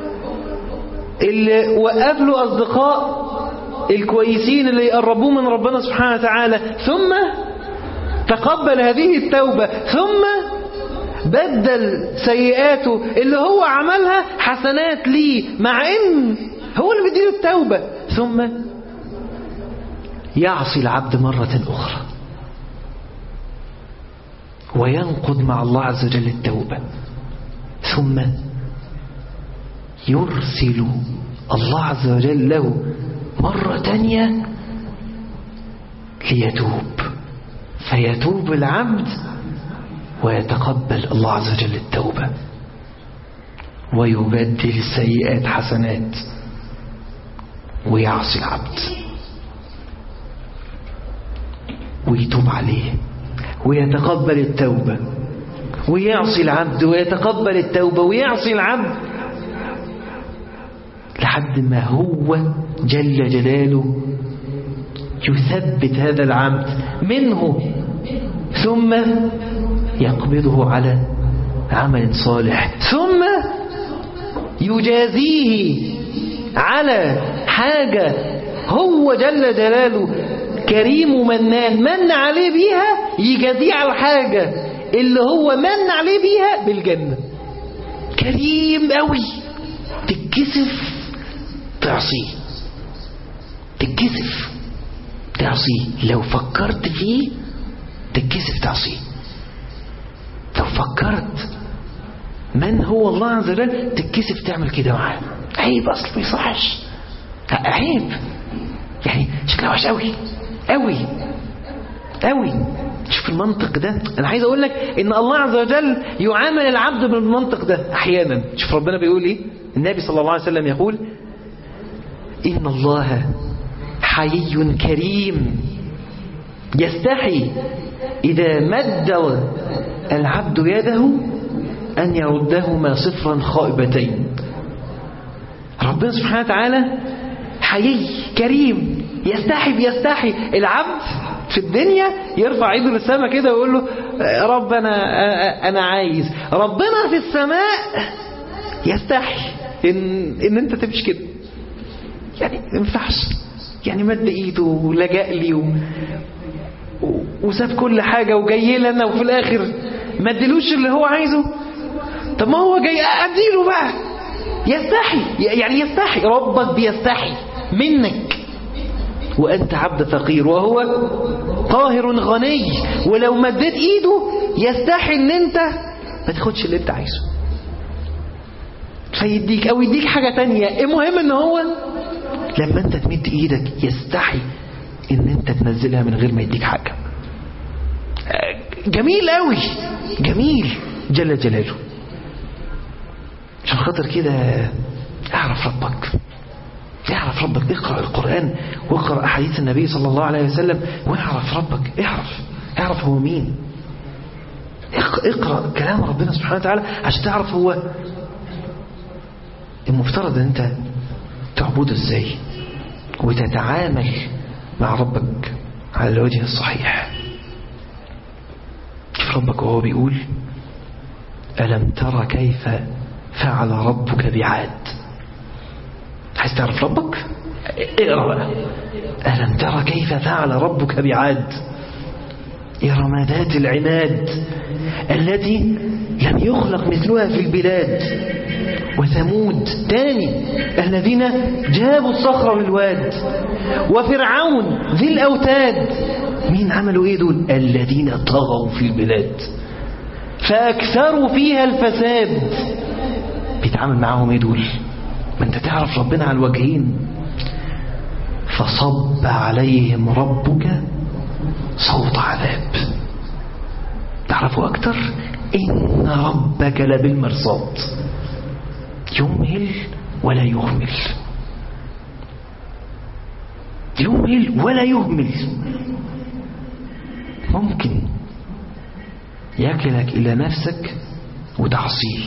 اللي وقف له أصدقاء الكويسين اللي يقربوه من ربنا سبحانه وتعالى، ثم تقبل هذه التوبة، ثم بدل سيئاته اللي هو عملها حسنات ليه، مع ان هو اللي بيديله التوبة، ثم يعصي العبد مرة أخرى وينقض مع الله عز وجل التوبة، ثم يرسل الله عز وجل له مرة تانية ليتوب، فيتوب العبد ويتقبل الله عز وجل التوبة ويبدل السيئات حسنات ويعصي العبد ويتوب عليه ويتقبل التوبة ويعصي العبد ويتقبل التوبة ويعصي العبد، لحد ما هو جل جلاله يثبت هذا العبد منه، ثم يقبضه على عمل صالح، ثم يجازيه على حاجة هو جل جلاله كريم ومنان من عليه بيها، يجازيه على الحاجة اللي هو من عليه بيها بالجنة. كريم قوي، تتكسف تعصيه، تتكسف تعصيه، لو فكرت فيه تتكسف تعصيه، لو فكرت من هو الله عز وجل تتكسف تعمل كده معاه. عيب، اصلا ما يصحش، عيب، يعني شكله وحش قوي قوي قوي. شوف المنطق ده، انا عايز اقول لك ان الله عز وجل يعامل العبد بالمنطق ده احيانا. شوف ربنا بيقول ايه، النبي صلى الله عليه وسلم يقول ان الله حيي كريم يستحي اذا مد العبد يده ان يردهما صفرا خائبتين. ربنا سبحانه وتعالى حيي كريم، يستحي بيستحي العبد في الدنيا يرفع ايده للسماء كده ويقول له رب انا انا عايز. ربنا في السماء يستحي ان ان انت تمشي كده، يعني ما ينفعش، يعني مد ايده ولجأ لي و... وساب كل حاجه وجاي لنا، وفي الاخر ما اديلوش اللي هو عايزه. طب ما هو جاي اديله بقى، يستحي، يعني يستحي، ربك بيستحي منك وأنت عبد فقير وهو قاهر غني، ولو مدت إيده يستحي أن أنت ما تاخدش اللي أنت عايزه فيديك أو يديك حاجة تانية. المهم أن هو لما أنت تمد إيدك يستحي أن أنت تنزلها من غير ما يديك حاجة. جميل قوي، جميل جل جلاله. عشان خاطر كده اعرف ربك، اعرف ربك، اقرأ القرآن واقرأ أحاديث النبي صلى الله عليه وسلم واعرف ربك، اعرف اعرف هو مين، اقرأ كلام ربنا سبحانه وتعالى عشان تعرف هو المفترض ان انت تعبده ازاي وتتعامل مع ربك على الوجه الصحيح. شوف ربك وهو بيقول ألم ترى كيف فعل ربك بعاد. عايز تعرف ربك؟ اقرأ بقى. ألم ترى كيف فعل ربك بعاد إرم ذات العماد التي لم يخلق مثلها في البلاد وثمود تاني الذين جابوا الصخر بالواد، وفرعون ذي الأوتاد. مين عملوا ايه دول؟ الذين طغوا في البلاد فأكثروا فيها الفساد. بيتعامل معاهم ايه دول؟ ما انت تعرف ربنا على الوجهين. فصب عليهم ربك صوت عذاب. تعرفوا اكتر؟ ان ربك لبالمرصاد يمهل ولا يهمل، يمهل ولا يهمل. ممكن يكلك إلى نفسك وتعصيه،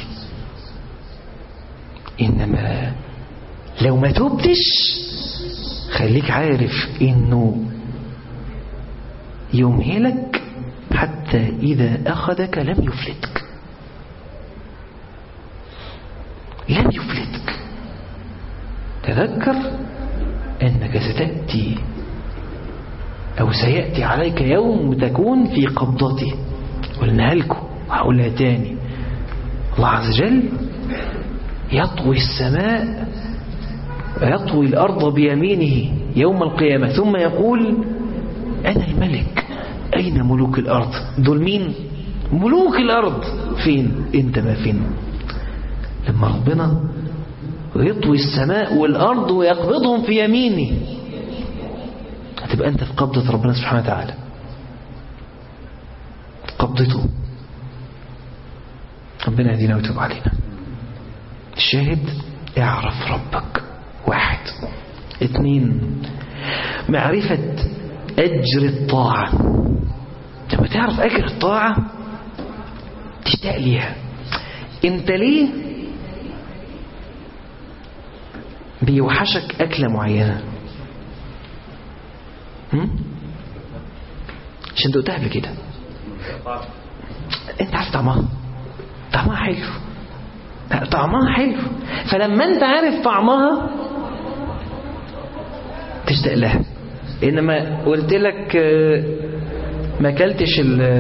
إنما لو ما تبتش خليك عارف إنه يمهلك حتى إذا أخذك لم يفلتك، لم يفلتك. تذكر أنك ستأتي أو سيأتي عليك يوم تكون في قبضته. قلنا لكم وهقولها تاني، الله عز وجل يطوي السماء ويطوي الأرض بيمينه يوم القيامة، ثم يقول أنا الملك، أين ملوك الأرض؟ دول مين؟ ملوك الأرض. فين؟ انت ما فين؟ لما ربنا يطوي السماء والأرض ويقبضهم في يمينه، هتبقى أنت في قبضة ربنا سبحانه وتعالى، قبضته. ربنا يهدينا ويتوب علينا. الشاهد اعرف ربك، واحد. اثنين، معرفة أجر الطاعة. لما تعرف أجر الطاعة تشتاق ليها. انت ليه بيوحشك أكلة معينة؟ هم؟ عشان دقتها قبل كده، انت عارف طعمها، طعمها حلو، طعمها حلو. فلما انت عارف طعمها تشتاق لها. انما قلت لك ما اكلتش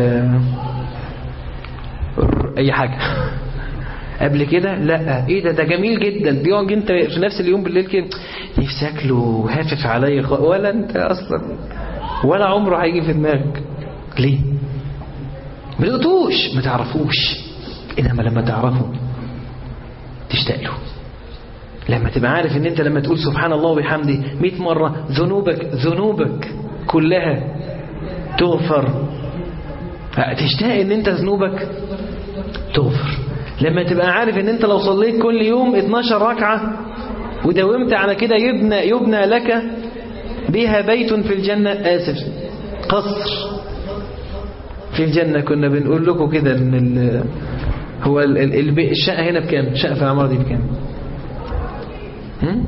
اي حاجه قبل كده، لا ايه ده ده جميل جدا، بيقعد انت في نفس اليوم بالليل كده نفسي اكله، هافف عليا، ولا انت اصلا ولا عمره هيجي في دماغك. ليه؟ ما لقيتوش، ما تعرفوش. انما لما تعرفه تشتاق له. لما تبقى عارف ان انت لما تقول سبحان الله وبحمده مئة مرة ذنوبك ذنوبك كلها تغفر، تشتاق ان انت ذنوبك تغفر. لما تبقى عارف ان انت لو صليت كل يوم اتناشر ركعة وداومت على كده يبنى يبنى لك بها بيت في الجنة، آسف قصر في الجنة. كنا بنقول لكم كده ان ال هو ال ال الشقة هنا بكام؟ الشقة في العمارة دي بكام؟ هم؟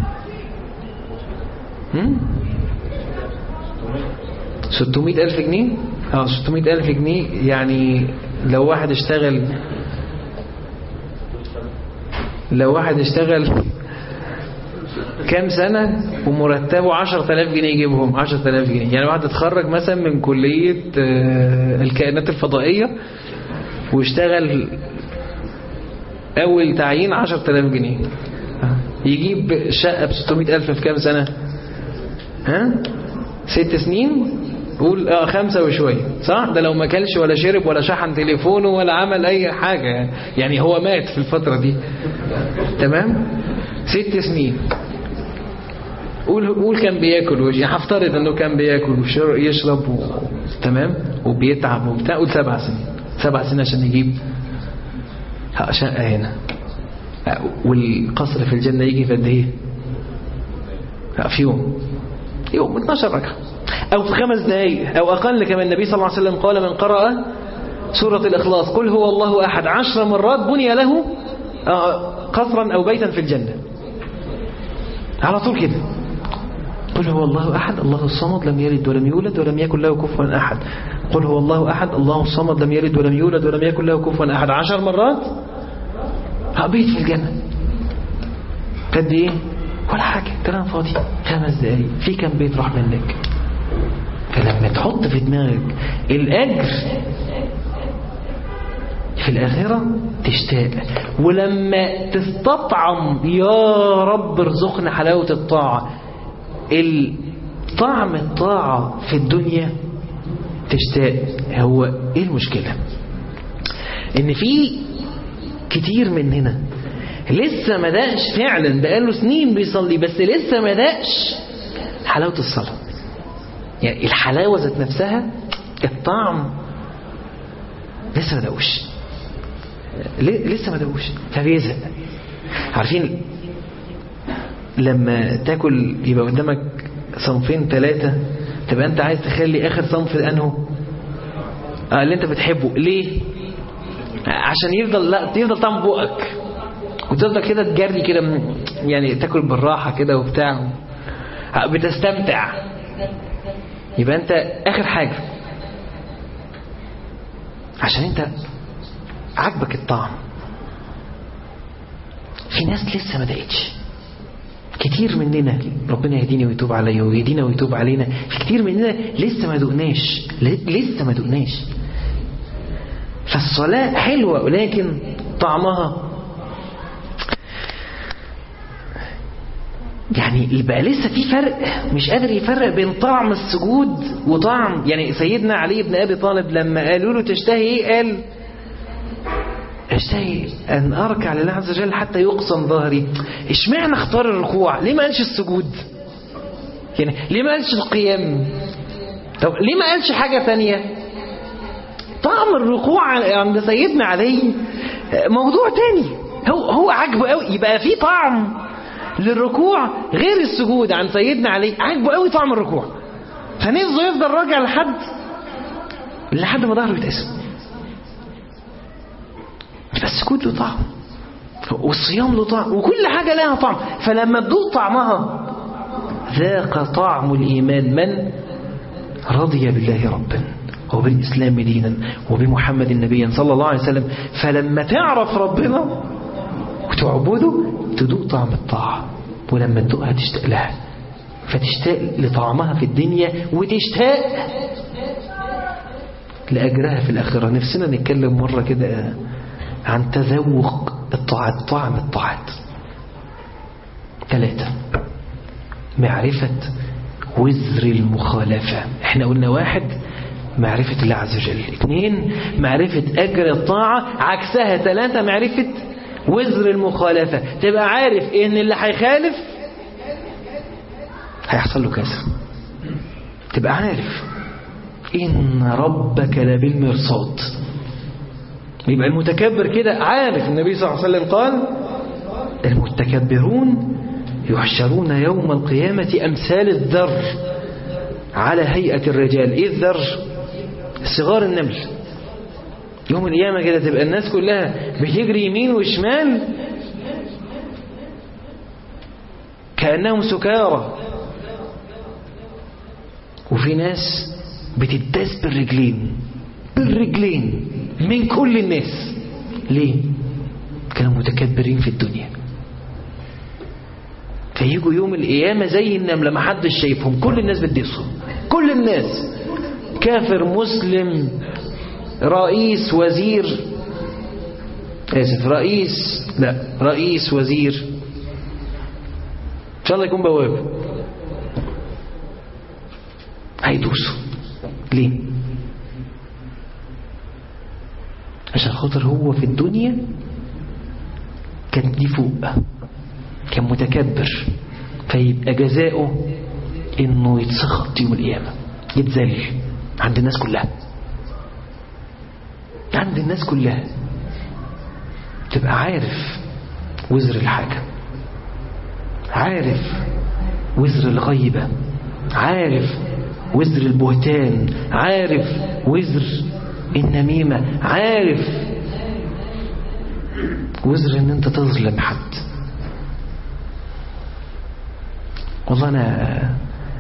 هم؟ ستمائة ألف جنيه. اه ستمائة ألف جنيه. يعني لو واحد اشتغل لو واحد اشتغل كام سنة ومرتبه عشرة آلاف جنيه يجيبهم، عشرة آلاف جنيه. يعني واحد اتخرج مثلا من كلية الكائنات الفضائية واشتغل أول تعيين عشرة آلاف جنيه، يجيب شقة بستمائة ألف في كام سنة؟ ها؟ ست سنين؟ قول اه خمسة وشوية، صح؟ ده لو ما كلش ولا شرب ولا شحن تليفونه ولا عمل أي حاجة يعني. يعني هو مات في الفترة دي، تمام؟ ست سنين. قول قول كان بياكل، يعني هفترض انه كان بياكل ويشرب و... تمام، وبيتعب وبتاع. قول سبع سنين، سبع سنين عشان يجيب شقة هنا. والقصر في الجنة يجي في قد ايه؟ في يوم يوم اثناشر ركعة او في خمس دقائق او اقل. كما النبي صلى الله عليه وسلم قال من قرأ سورة الإخلاص قل هو الله أحد عشر مرات بني له قصرا أو بيتا في الجنة. على طول كده، قل هو الله أحد الله الصمد لم يلد ولم يولد ولم يكن له كفوا أحد. قل هو الله أحد الله الصمد لم يلد ولم يولد ولم يكن له كفوا أحد. عشر مرات بيت في الجنة. قد ايه؟ ولا حاجة، كلام فاضي. خمس دقايق في كم بيت راح منك. فلما تحط في دماغك الأجر في الآخرة تشتاق. ولما تستطعم يا رب ارزقنا حلاوة الطاعة، طعم الطاعة في الدنيا تشتاق. هو ايه المشكلة؟ ان في كتير مننا لسه ما دقش فعلا، بقاله سنين بيصلي بس لسه ما دقش حلاوة الصلاة. يعني الحلاوة ذات نفسها، الطعم لسه ما دقوش، لسه ما دقوش فبيزهق. عارفين لما تاكل يبقى قدامك صنفين ثلاثة، تبقى انت عايز تخلي اخر صنف انه آه اللي انت بتحبه. ليه؟ عشان يفضل لا يفضل طعم بقك وتفضل كده تجري كده، يعني تاكل بالراحة كده وبتاع، بتستمتع. يبقى انت اخر حاجة عشان انت عجبك الطعم. في ناس لسه ما دقتش، كتير مننا، ربنا يهدينا ويتوب عليا ويهدينا ويتوب علينا، في كتير مننا لسه ما دقناش، لسه ما دقناش. فالصلاة حلوة ولكن طعمها يعني بقى لسه في فرق، مش قادر يفرق بين طعم السجود وطعم. يعني سيدنا علي بن أبي طالب لما قالوا له تشتهي ايه؟ قال اشتهي ان اركع لله عز وجل حتى يقسم ظهري. اشمعنى اختار الركوع؟ ليه ما قالش السجود؟ يعني ليه ما قالش القيام؟ طب ليه ما قالش حاجة ثانية؟ طعم الركوع عند سيدنا علي موضوع تاني، هو هو عجبه قوي. يبقى في طعم للركوع غير السجود عن سيدنا علي، عجبه قوي طعم الركوع، فنفسه يفضل راجع لحد لحد ما ظهره يتقسم. السجود له طعم والصيام له طعم وكل حاجة لها طعم. فلما تذوق طعمها ذاق طعم الإيمان من رضي بالله ربا وبالإسلام دينا وبمحمد نبيا صلى الله عليه وسلم. فلما تعرف ربنا وتعبده تذوق طعم الطاعة، ولما تذوقها تشتاق لها، فتشتاق لطعمها في الدنيا وتشتاق لأجرها في الآخرة. نفسنا نتكلم مرة كده عن تذوق الطاعات، طعم الطاعات. ثلاثة، معرفة وزر المخالفة. احنا قلنا واحد معرفة الله عز وجل، اثنين معرفة أجر الطاعة، عكسها ثلاثة معرفة وزر المخالفة. تبقى عارف ان اللي هيخالف هيحصل له كذا، تبقى عارف ان ربك لبالمرصاد. يبقى المتكبر كده عارف. النبي صلى الله عليه وسلم قال المتكبرون يحشرون يوم القيامة أمثال الذر على هيئة الرجال. إيه الذر؟ صغار النمل. يوم القيامة كده تبقى الناس كلها بتجري يمين وشمال كأنهم سكارى، وفي ناس بتداس بالرجلين بالرجلين من كل الناس. ليه؟ كانوا متكبرين في الدنيا، فيجوا يوم القيامة زي النملة ما حدش شايفهم، كل الناس بتدسهم، كل الناس، كافر مسلم، رئيس وزير، آسف رئيس لا رئيس وزير، إن شاء الله يكون بواب، هيدوسوا. ليه؟ عشان خاطر هو في الدنيا كان دي فوق، كان متكبر، فيبقى جزاؤه انه يتسخط يوم القيامة، يتذل عند الناس كلها، عند الناس كلها. تبقى عارف وزر الحاجة، عارف وزر الغيبة، عارف وزر البهتان، عارف وزر النميمة، عارف وزر ان انت تظلم حد. والله انا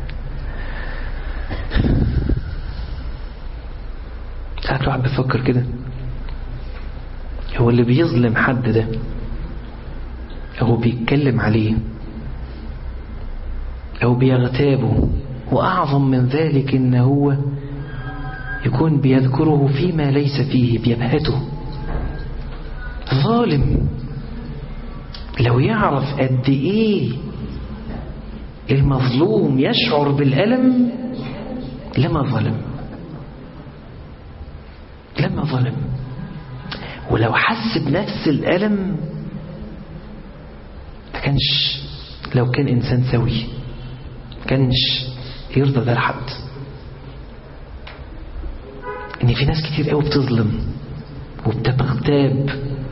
ساعات الواحد بيفكر كده، هو اللي بيظلم حد ده او بيتكلم عليه او بيغتابه، واعظم من ذلك ان هو يكون بيذكره فيما ليس فيه، بيبهته ظالم لو يعرف قد ايه المظلوم يشعر بالألم لما ظلم لما ظلم ولو حس بنفس الألم ما كانش، لو كان إنسان سوي ما كانش يرضى ده لحد. إن في ناس كتير قوي بتظلم وبتغتاب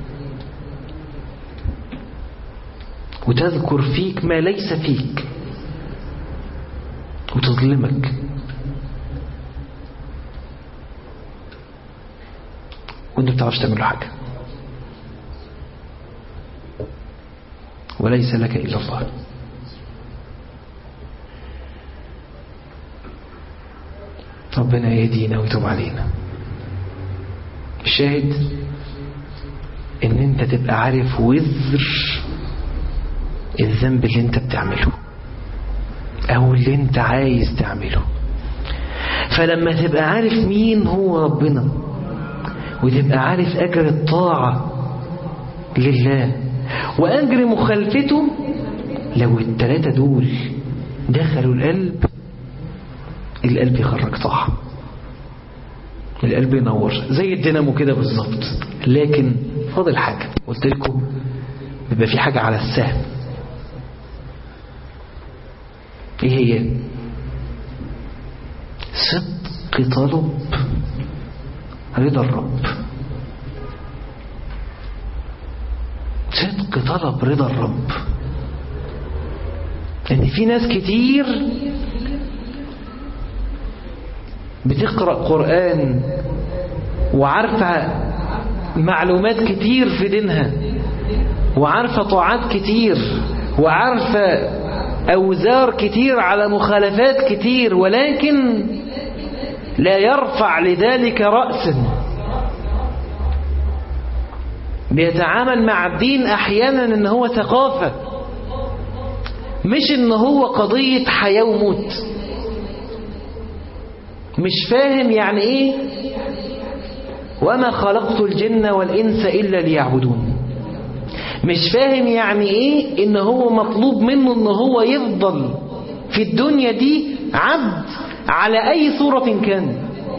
وتذكر فيك ما ليس فيك وتظلمك، وانت بتعرفش تعمل حاجة وليس لك إلا الله. ربنا يهدينا ويتوب علينا. الشاهد ان انت تبقى عارف وزر الذنب اللي انت بتعمله او اللي انت عايز تعمله. فلما تبقى عارف مين هو ربنا وتبقى عارف اجر الطاعة لله واجر مخالفته، لو الثلاثة دول دخلوا القلب، القلب يخرج طاعة، القلب ينور زي الدينامو كده بالظبط. لكن فاضل حاجة قلت لكم، بيبقى في حاجة على السهم. ايه هي؟ صدق طلب رضا الرب. صدق طلب رضا الرب. ان في ناس كتير بتقرأ قرآن وعارفة معلومات كتير في دينها وعارفة طاعات كتير وعارفة أوزار كتير على مخالفات كتير، ولكن لا يرفع لذلك رأسا. بيتعامل مع الدين أحيانا إن هو ثقافة، مش إن هو قضية حياة وموت. مش فاهم يعني إيه وما خلقت الجن والإنس إلا ليعبدون. مش فاهم يعني إيه إن هو مطلوب منه إن هو يفضل في الدنيا دي عبد على أي صورة كان.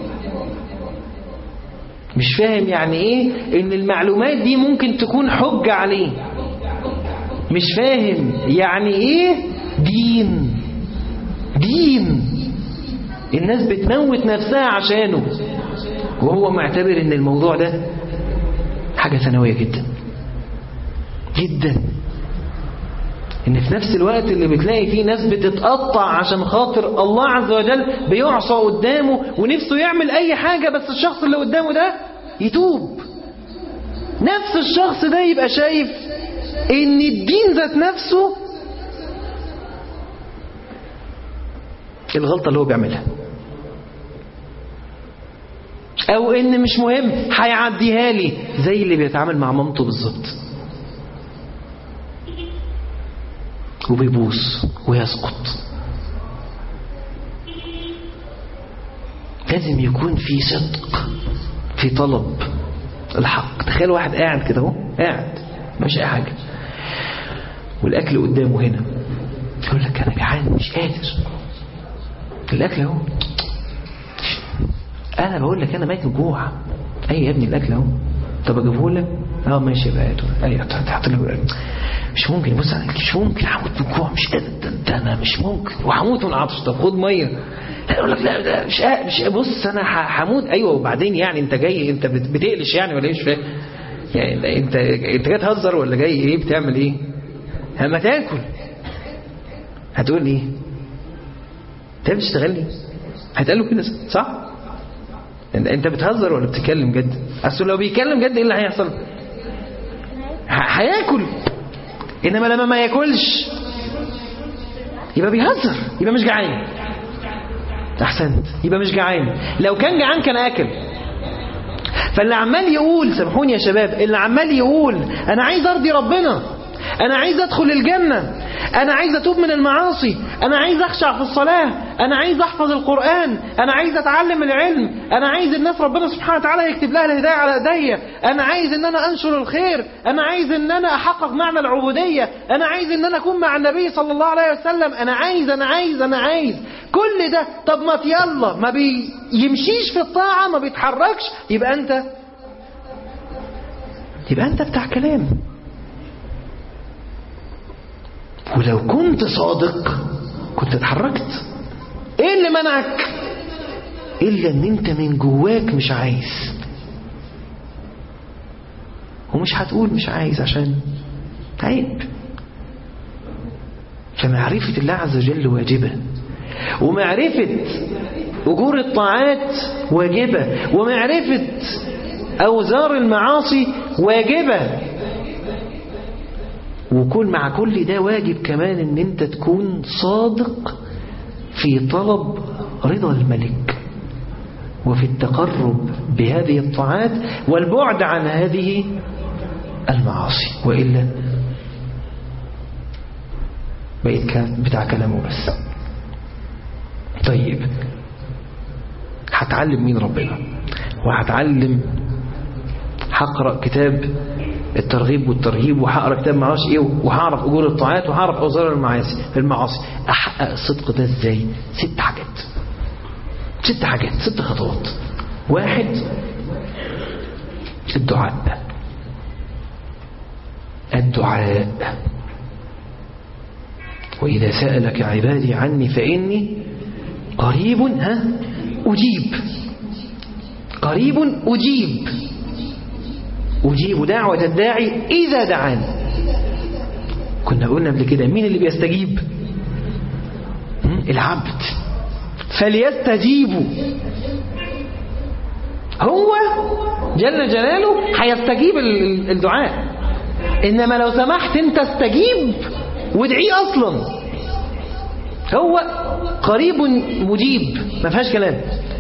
مش فاهم يعني إيه إن المعلومات دي ممكن تكون حجة عليه. مش فاهم يعني إيه دين. دين الناس بتموت نفسها عشانه، وهو معتبر إن الموضوع ده حاجة ثانوية جدا جدا. إن في نفس الوقت اللي بتلاقي فيه ناس بتتقطع عشان خاطر الله عز وجل بيعصى قدامه ونفسه يعمل أي حاجة، بس الشخص اللي قدامه ده يتوب. نفس الشخص ده يبقى شايف إن الدين ذات نفسه الغلطة اللي هو بيعملها، أو إن مش مهم هيعديها لي، زي اللي بيتعامل مع مامته بالظبط، وبيبوس ويسقط. لازم يكون في صدق في طلب الحق. تخيل واحد قاعد كده اهو، قاعد مش اي حاجه والاكل قدامه هنا، يقول لك انا جعان مش قادر، الاكل اهو، انا بقول لك انا ميت من جوع. اي يا ابني الاكل اهو، طب اجيبه لك؟ اه ماشي بقى، ايوه تحط له. مش ممكن، بص انا مش ممكن هموت من الجوع، مش قادر، ده انا مش ممكن، وهموت من عطش. طب خد ميه. لا يقول لك لا ده مش مش بص انا هموت. ايوه وبعدين يعني انت جاي انت بتقلش يعني ولا ايه؟ مش فاهم يعني انت انت جاي تهزر ولا جاي ايه؟ بتعمل ايه؟ اما تاكل هتقول ايه؟ انت بتشتغل لي؟ هتقول له كده صح؟ انت بتهزر ولا بتتكلم جد؟ اصل لو بيتكلم جد ايه اللي هيحصل؟ هياكل. انما لما ما ياكلش يبقى بيهزر، يبقى مش جعان. احسنت، يبقى مش جعان. لو كان جعان كان اكل. فاللي عمال يقول، سامحوني يا شباب، اللي عمال يقول انا عايز ارضي ربنا، أنا عايز أدخل الجنة، أنا عايز أتوب من المعاصي، أنا عايز أخشع في الصلاة، أنا عايز أحفظ القرآن، أنا عايز أتعلم العلم، أنا عايز الناس ربنا سبحانه وتعالى يكتب لها الهداية على ايديا، أنا عايز أن أنا أنشر الخير، أنا عايز أن أنا أحقق معنى العبودية، أنا عايز أن أنا أكون مع النبي صلى الله عليه وسلم، أنا عايز أنا عايز أنا عايز كل ده. طب ما في يلا ما بيمشيش في الطاعة، ما بيتحركش، يبقى أنت يبقى أنت بتاع كلام. ولو كنت صادق كنت اتحركت. ايه اللي منعك؟ الا ان انت من جواك مش عايز، ومش هتقول مش عايز عشان عيب. فمعرفة الله عز وجل واجبة، ومعرفة أجور الطاعات واجبة، ومعرفة أوزار المعاصي واجبة. وكل مع كل ده واجب كمان ان انت تكون صادق في طلب رضا الملك، وفي التقرب بهذه الطاعات والبعد عن هذه المعاصي، وإلا بقيت بتاع كلامه بس. طيب هتعلم مين ربنا؟ وهتعلم هقرأ كتاب الترغيب والترهيب، وهقرأ كتاب معرفش ايه، وهعرف اجور الطاعات، وهعرف اوزار المعاصي المعاصي احقق الصدق ده ازاي؟ ست حاجات ست حاجات ست خطوات. واحد، الدعاء. الدعاء وإذا سألك عبادي عني فإني قريب ها أجيب قريب أجيب أجيب دعوة الداعي إذا دعان. كنا قلنا قبل كده مين اللي بيستجيب؟ العبد. فليستجيبوا، هو جل جلاله هيستجيب الدعاء. إنما لو سمحت أنت استجيب وادعيه أصلا، هو قريب مجيب ما فيهاش كلام.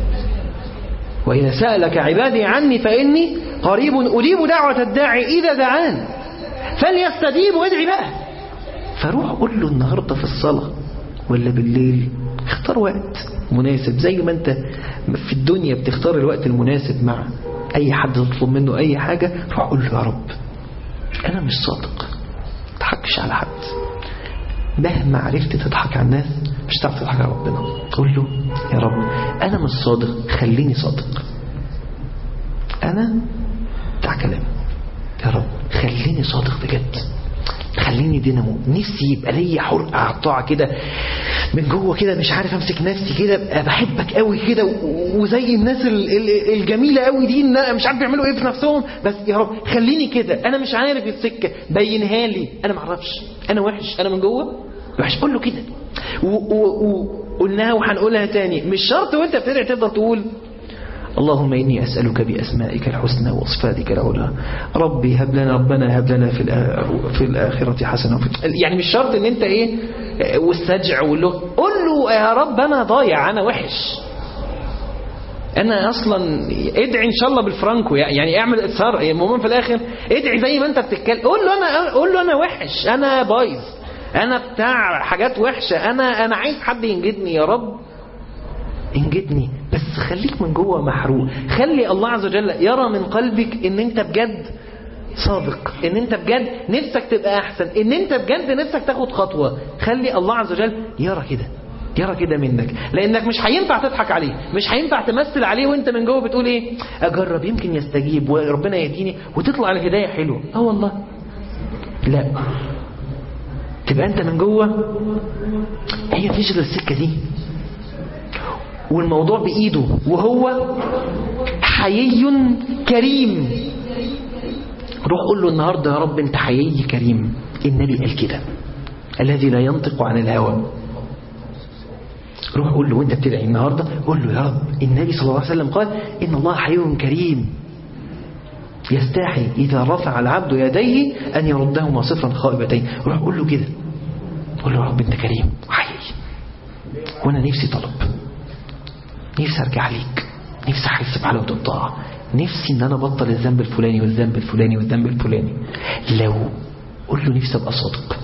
وإذا سألك عبادي عني فإني قريب أجيب دعوة الداعي إذا دعان فليستجيب وادعي بقى. فروح قول له النهاردة في الصلاة ولا بالليل، اختار وقت مناسب زي ما انت في الدنيا بتختار الوقت المناسب مع أي حد تطلب منه أي حاجة. روح قول له يا رب أنا مش صادق، ما تضحكش على حد. مهما عرفت تضحك على الناس مش هتعرف تضحك على ربنا. قول له يا رب أنا مش صادق، خليني صادق. أنا بتاع كلام، يا رب خليني صادق بجد، خليني دينامو. نفسي يبقى ليا حرقة على الطاعة كده من جوه كده، مش عارف امسك نفسي كده، ابقى بحبك قوي كده، وزي الناس الجميلة قوي دي مش عارف يعملوا ايه في نفسهم، بس يا رب خليني كده. انا مش عارف السكة، بينها لي. انا معرفش، انا وحش، انا من جوه وحش. قول له كده. وقلناها وهنقولها تاني، مش شرط وانت بتدعي تفضل تقول اللهم إني أسألك بأسمائك الحسنى وصفاتك العلى ربي هب لنا ربنا هب لنا في في الآخرة حسنة. يعني مش شرط ان انت ايه والسجع واللغ. قول له يا رب انا ضايع، انا وحش، انا اصلا. ادعي ان شاء الله بالفرانكو، يعني اعمل اتصار. المهم في الاخر ادعي زي ما انت بتتكلم. قول له انا قول له انا وحش، انا بايظ، انا بتاع حاجات وحشة، انا انا عايز حد ينجدني. يا رب انجدني، بس خليك من جوه محروق. خلي الله عز وجل يرى من قلبك ان انت بجد صادق، ان انت بجد نفسك تبقى احسن، ان انت بجد نفسك تاخد خطوة. خلي الله عز وجل يرى كده، يرى كده منك، لانك مش هينفع تضحك عليه، مش هينفع تمثل عليه وانت من جوه بتقول ايه اجرب يمكن يستجيب وربنا يهديني وتطلع الهداية حلوة. اه والله لا، تبقى انت من جوه هي مفيش غير السكة دي، والموضوع بإيده، وهو حيي كريم. روح قول له النهاردة يا رب انت حيي كريم. النبي قال كده، الذي لا ينطق عن الهوى. روح قول له وانت بتدعي النهاردة، قول له يا رب النبي صلى الله عليه وسلم قال إن الله حي كريم يستحي إذا رفع العبد يديه أن يردهما صفرا خائبتين. روح قول له كده، قول له يا رب انت كريم وحيي، وانا نفسي طلب، نفسي ارجع ليك، نفسي احس بحلاوه الطاعه، نفسي ان انا ابطل الذنب الفلاني والذنب الفلاني والذنب الفلاني. لو قول له نفسي ابقى صادق،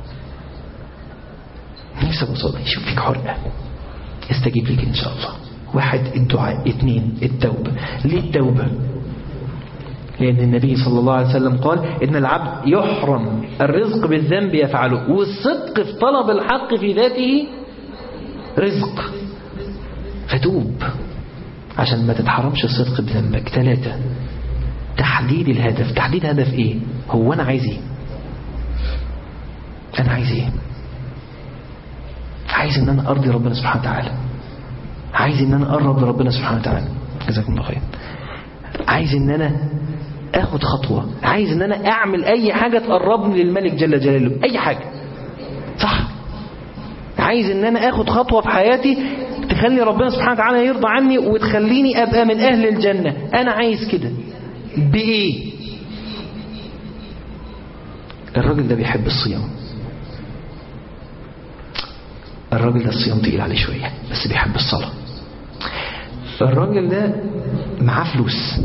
نفسي ابقى صادق، يشوف فيك حرقة، يستجيب لك ان شاء الله. واحد الدعاء، اثنين التوبة. ليه التوبة؟ لأن النبي صلى الله عليه وسلم قال إن العبد يحرم الرزق بالذنب يفعله، والصدق في طلب الحق في ذاته رزق. فتوب عشان ما تتحرمش الصدق بذنبك. ثلاثة تحديد الهدف. تحديد هدف ايه؟ هو انا عايز ايه؟ انا عايز ايه؟ عايز ان انا ارضي ربنا سبحانه وتعالى، عايز ان انا اقرب لربنا سبحانه وتعالى، جزاكم الله خير. عايز ان انا اخد خطوة، عايز ان انا اعمل اي حاجة تقربني للملك جل جلاله، اي حاجة، صح؟ عايز ان انا اخد خطوة في حياتي تخلي ربنا سبحانه وتعالى يرضى عني وتخليني ابقى من اهل الجنة. انا عايز كده بايه؟ الراجل ده بيحب الصيام، الراجل ده الصيام تقيل عليه شوية بس بيحب الصلاة. الراجل ده معاه فلوس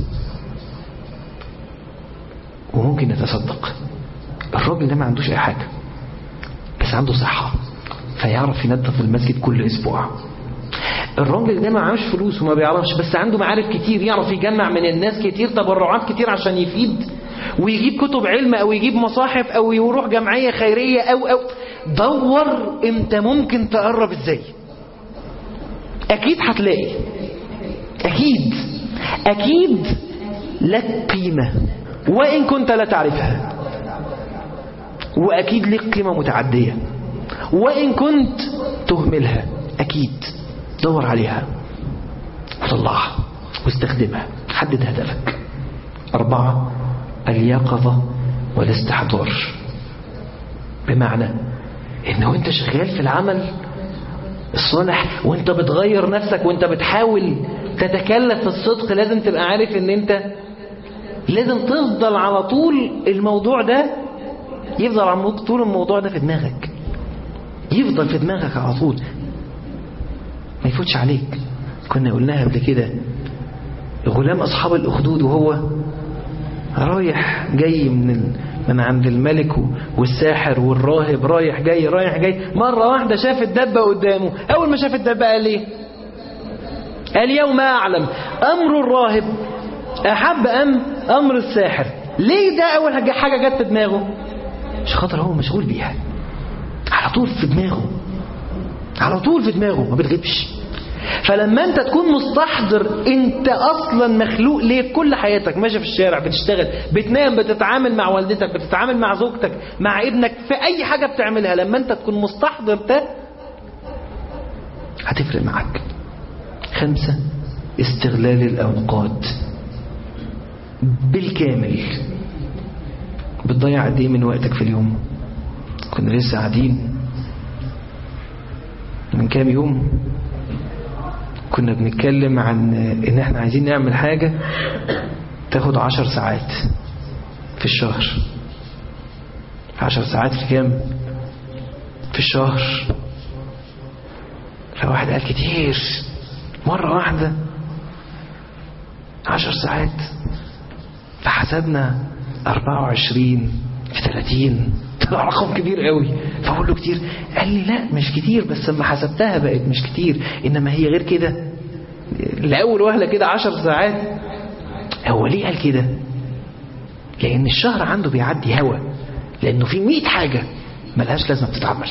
وممكن يتصدق. الراجل ده ما عندوش اي حاجة بس عنده صحة فيعرف ينظف المسجد كل اسبوع. الراجل ده ما معهوش فلوس وما بيعرفش بس عنده معارف كتير، يعرف يجمع من الناس كتير تبرعات كتير عشان يفيد ويجيب كتب علم او يجيب مصاحف او يروح جمعية خيرية او او دور انت ممكن تقرب ازاي. اكيد هتلاقي، اكيد اكيد لك قيمة وان كنت لا تعرفها، واكيد لك قيمة متعدية وان كنت تهملها. اكيد دور عليها وطلعها واستخدمها، حدد هدفك. أربعة اليقظة والاستحضار، بمعنى إنه أنت شغال في العمل الصالح وأنت بتغير نفسك وأنت بتحاول تتكلف في الصدق، لازم تبقى عارف إن أنت لازم تفضل على طول الموضوع ده، يفضل على طول الموضوع ده في دماغك، يفضل في دماغك على طول ما يفوتش عليك. كنا قلناها قبل كده، غلام أصحاب الأخدود وهو رايح جاي من من عند الملك والساحر والراهب، رايح جاي رايح جاي، مرة واحدة شاف الدبة قدامه. أول ما شاف الدبة قال إيه؟ قال يوم أعلم أمر الراهب أحب أم أمر الساحر. ليه؟ ده أول حاجة جت في دماغه، مش خاطر هو مشغول بيها، على طول في دماغه، على طول في دماغه ما بتغيبش. فلما انت تكون مستحضر انت اصلا مخلوق ليه، كل حياتك ماشي في الشارع، بتشتغل، بتنام، بتتعامل مع والدتك، بتتعامل مع زوجتك، مع ابنك، في اي حاجة بتعملها، لما انت تكون مستحضر ده هتفرق معك. خمسة استغلال الاوقات بالكامل. بتضيع قد ايه من وقتك في اليوم؟ كنا لسه قاعدين من كام يوم كنا بنتكلم عن ان احنا عايزين نعمل حاجة تاخد عشر ساعات في الشهر. عشر ساعات في كام في الشهر؟ فواحد قال كتير، مرة واحدة عشر ساعات، فحسبنا أربعة وعشرين في ثلاثين، طلع رقم كبير قوي. فقول له كتير، قال لي لا مش كتير، بس لما حسبتها بقت مش كتير، انما هي غير كده. الاول وهله كده عشر ساعات. هو ليه قال كده؟ لان الشهر عنده بيعدي هوا، لانه في مئة حاجة ملهاش لازمة بتتعمل،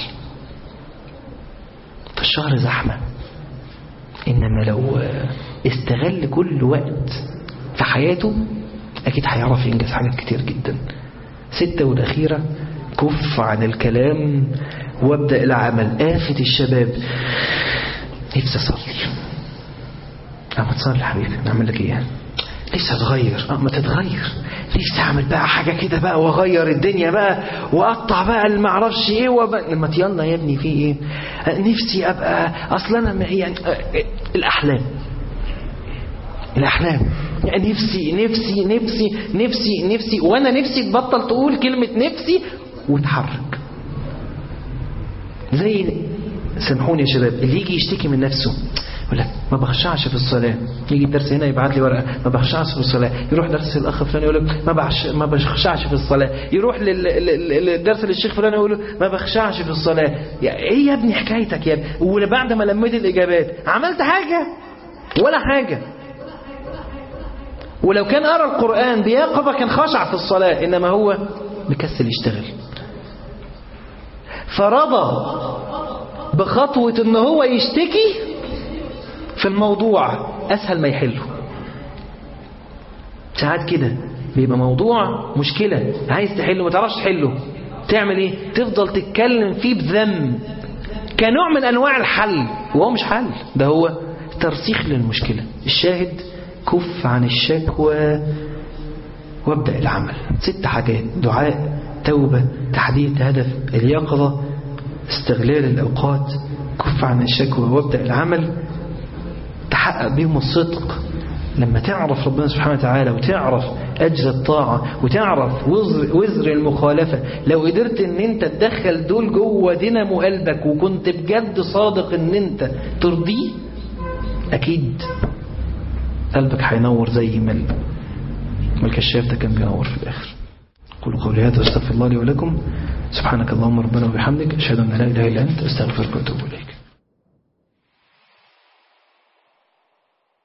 فالشهر زحمة. انما لو استغل كل وقت في حياته اكيد هيعرف ينجز حاجات كتير جدا. ستة والأخيرة كف عن الكلام وابدأ العمل. آفة الشباب، نفسي أصلي. أما تصلي حبيبي نعمل لك إيه؟ نفسي أتغير. أما تتغير، نفسي أعمل بقى حاجة كده بقى وأغير الدنيا بقى وأقطع بقى اللي معرفش إيه وبقى. لما يلا يا ابني في إيه؟ نفسي أبقى أصلا أنا يعني الأحلام الأحلام يعني نفسي نفسي نفسي نفسي نفسي وأنا نفسي تبطل تقول كلمة نفسي وتحرك. زي سامحوني يا شباب، اللي يجي يشتكي من نفسه يقول لك ما بخشعش في الصلاة. يجي الدرس هنا يبعت لي ورقة ما بخشعش في الصلاة. يروح درس الأخ فلان يقول لك ما بخش ما بخشعش في الصلاة. يروح للدرس للشيخ فلان يقول له ما بخشعش في الصلاة. يعني ايه يا ابني حكايتك يا ابني؟ وبعد ما لميت الإجابات عملت حاجة ولا حاجة؟ ولو كان قرأ القرآن بيقظة كان خشع في الصلاة، إنما هو مكسل يشتغل. فرضى بخطوة إن هو يشتكي في الموضوع أسهل ما يحله. ساعات كده بيبقى موضوع مشكلة عايز تحله ما تعرفش تحله، تعمل ايه؟ تفضل تتكلم فيه بذنب كنوع من أنواع الحل، وهو مش حل، ده هو ترسيخ للمشكلة. الشاهد كف عن الشكوى وابدأ العمل. ست حاجات: دعاء، توبة، تحديد هدف، اليقظة، استغلال الأوقات. كف عن الشكوى وابدأ العمل، تحقق بهم الصدق. لما تعرف ربنا سبحانه وتعالى وتعرف أجر الطاعة وتعرف وزر, وزر المخالفة، لو قدرت ان انت تدخل دول جوه دينامو قلبك وكنت بجد صادق ان انت ترضيه، أكيد قلبك هينور زي ما الكشاف ده كان بينور في الآخر. قولوا قولي هذا واستغفر الله لي ولكم. سبحانك اللهم ربنا وبحمدك، أشهد أن لا إله إلا أنت، أستغفرك وأتوب إليك.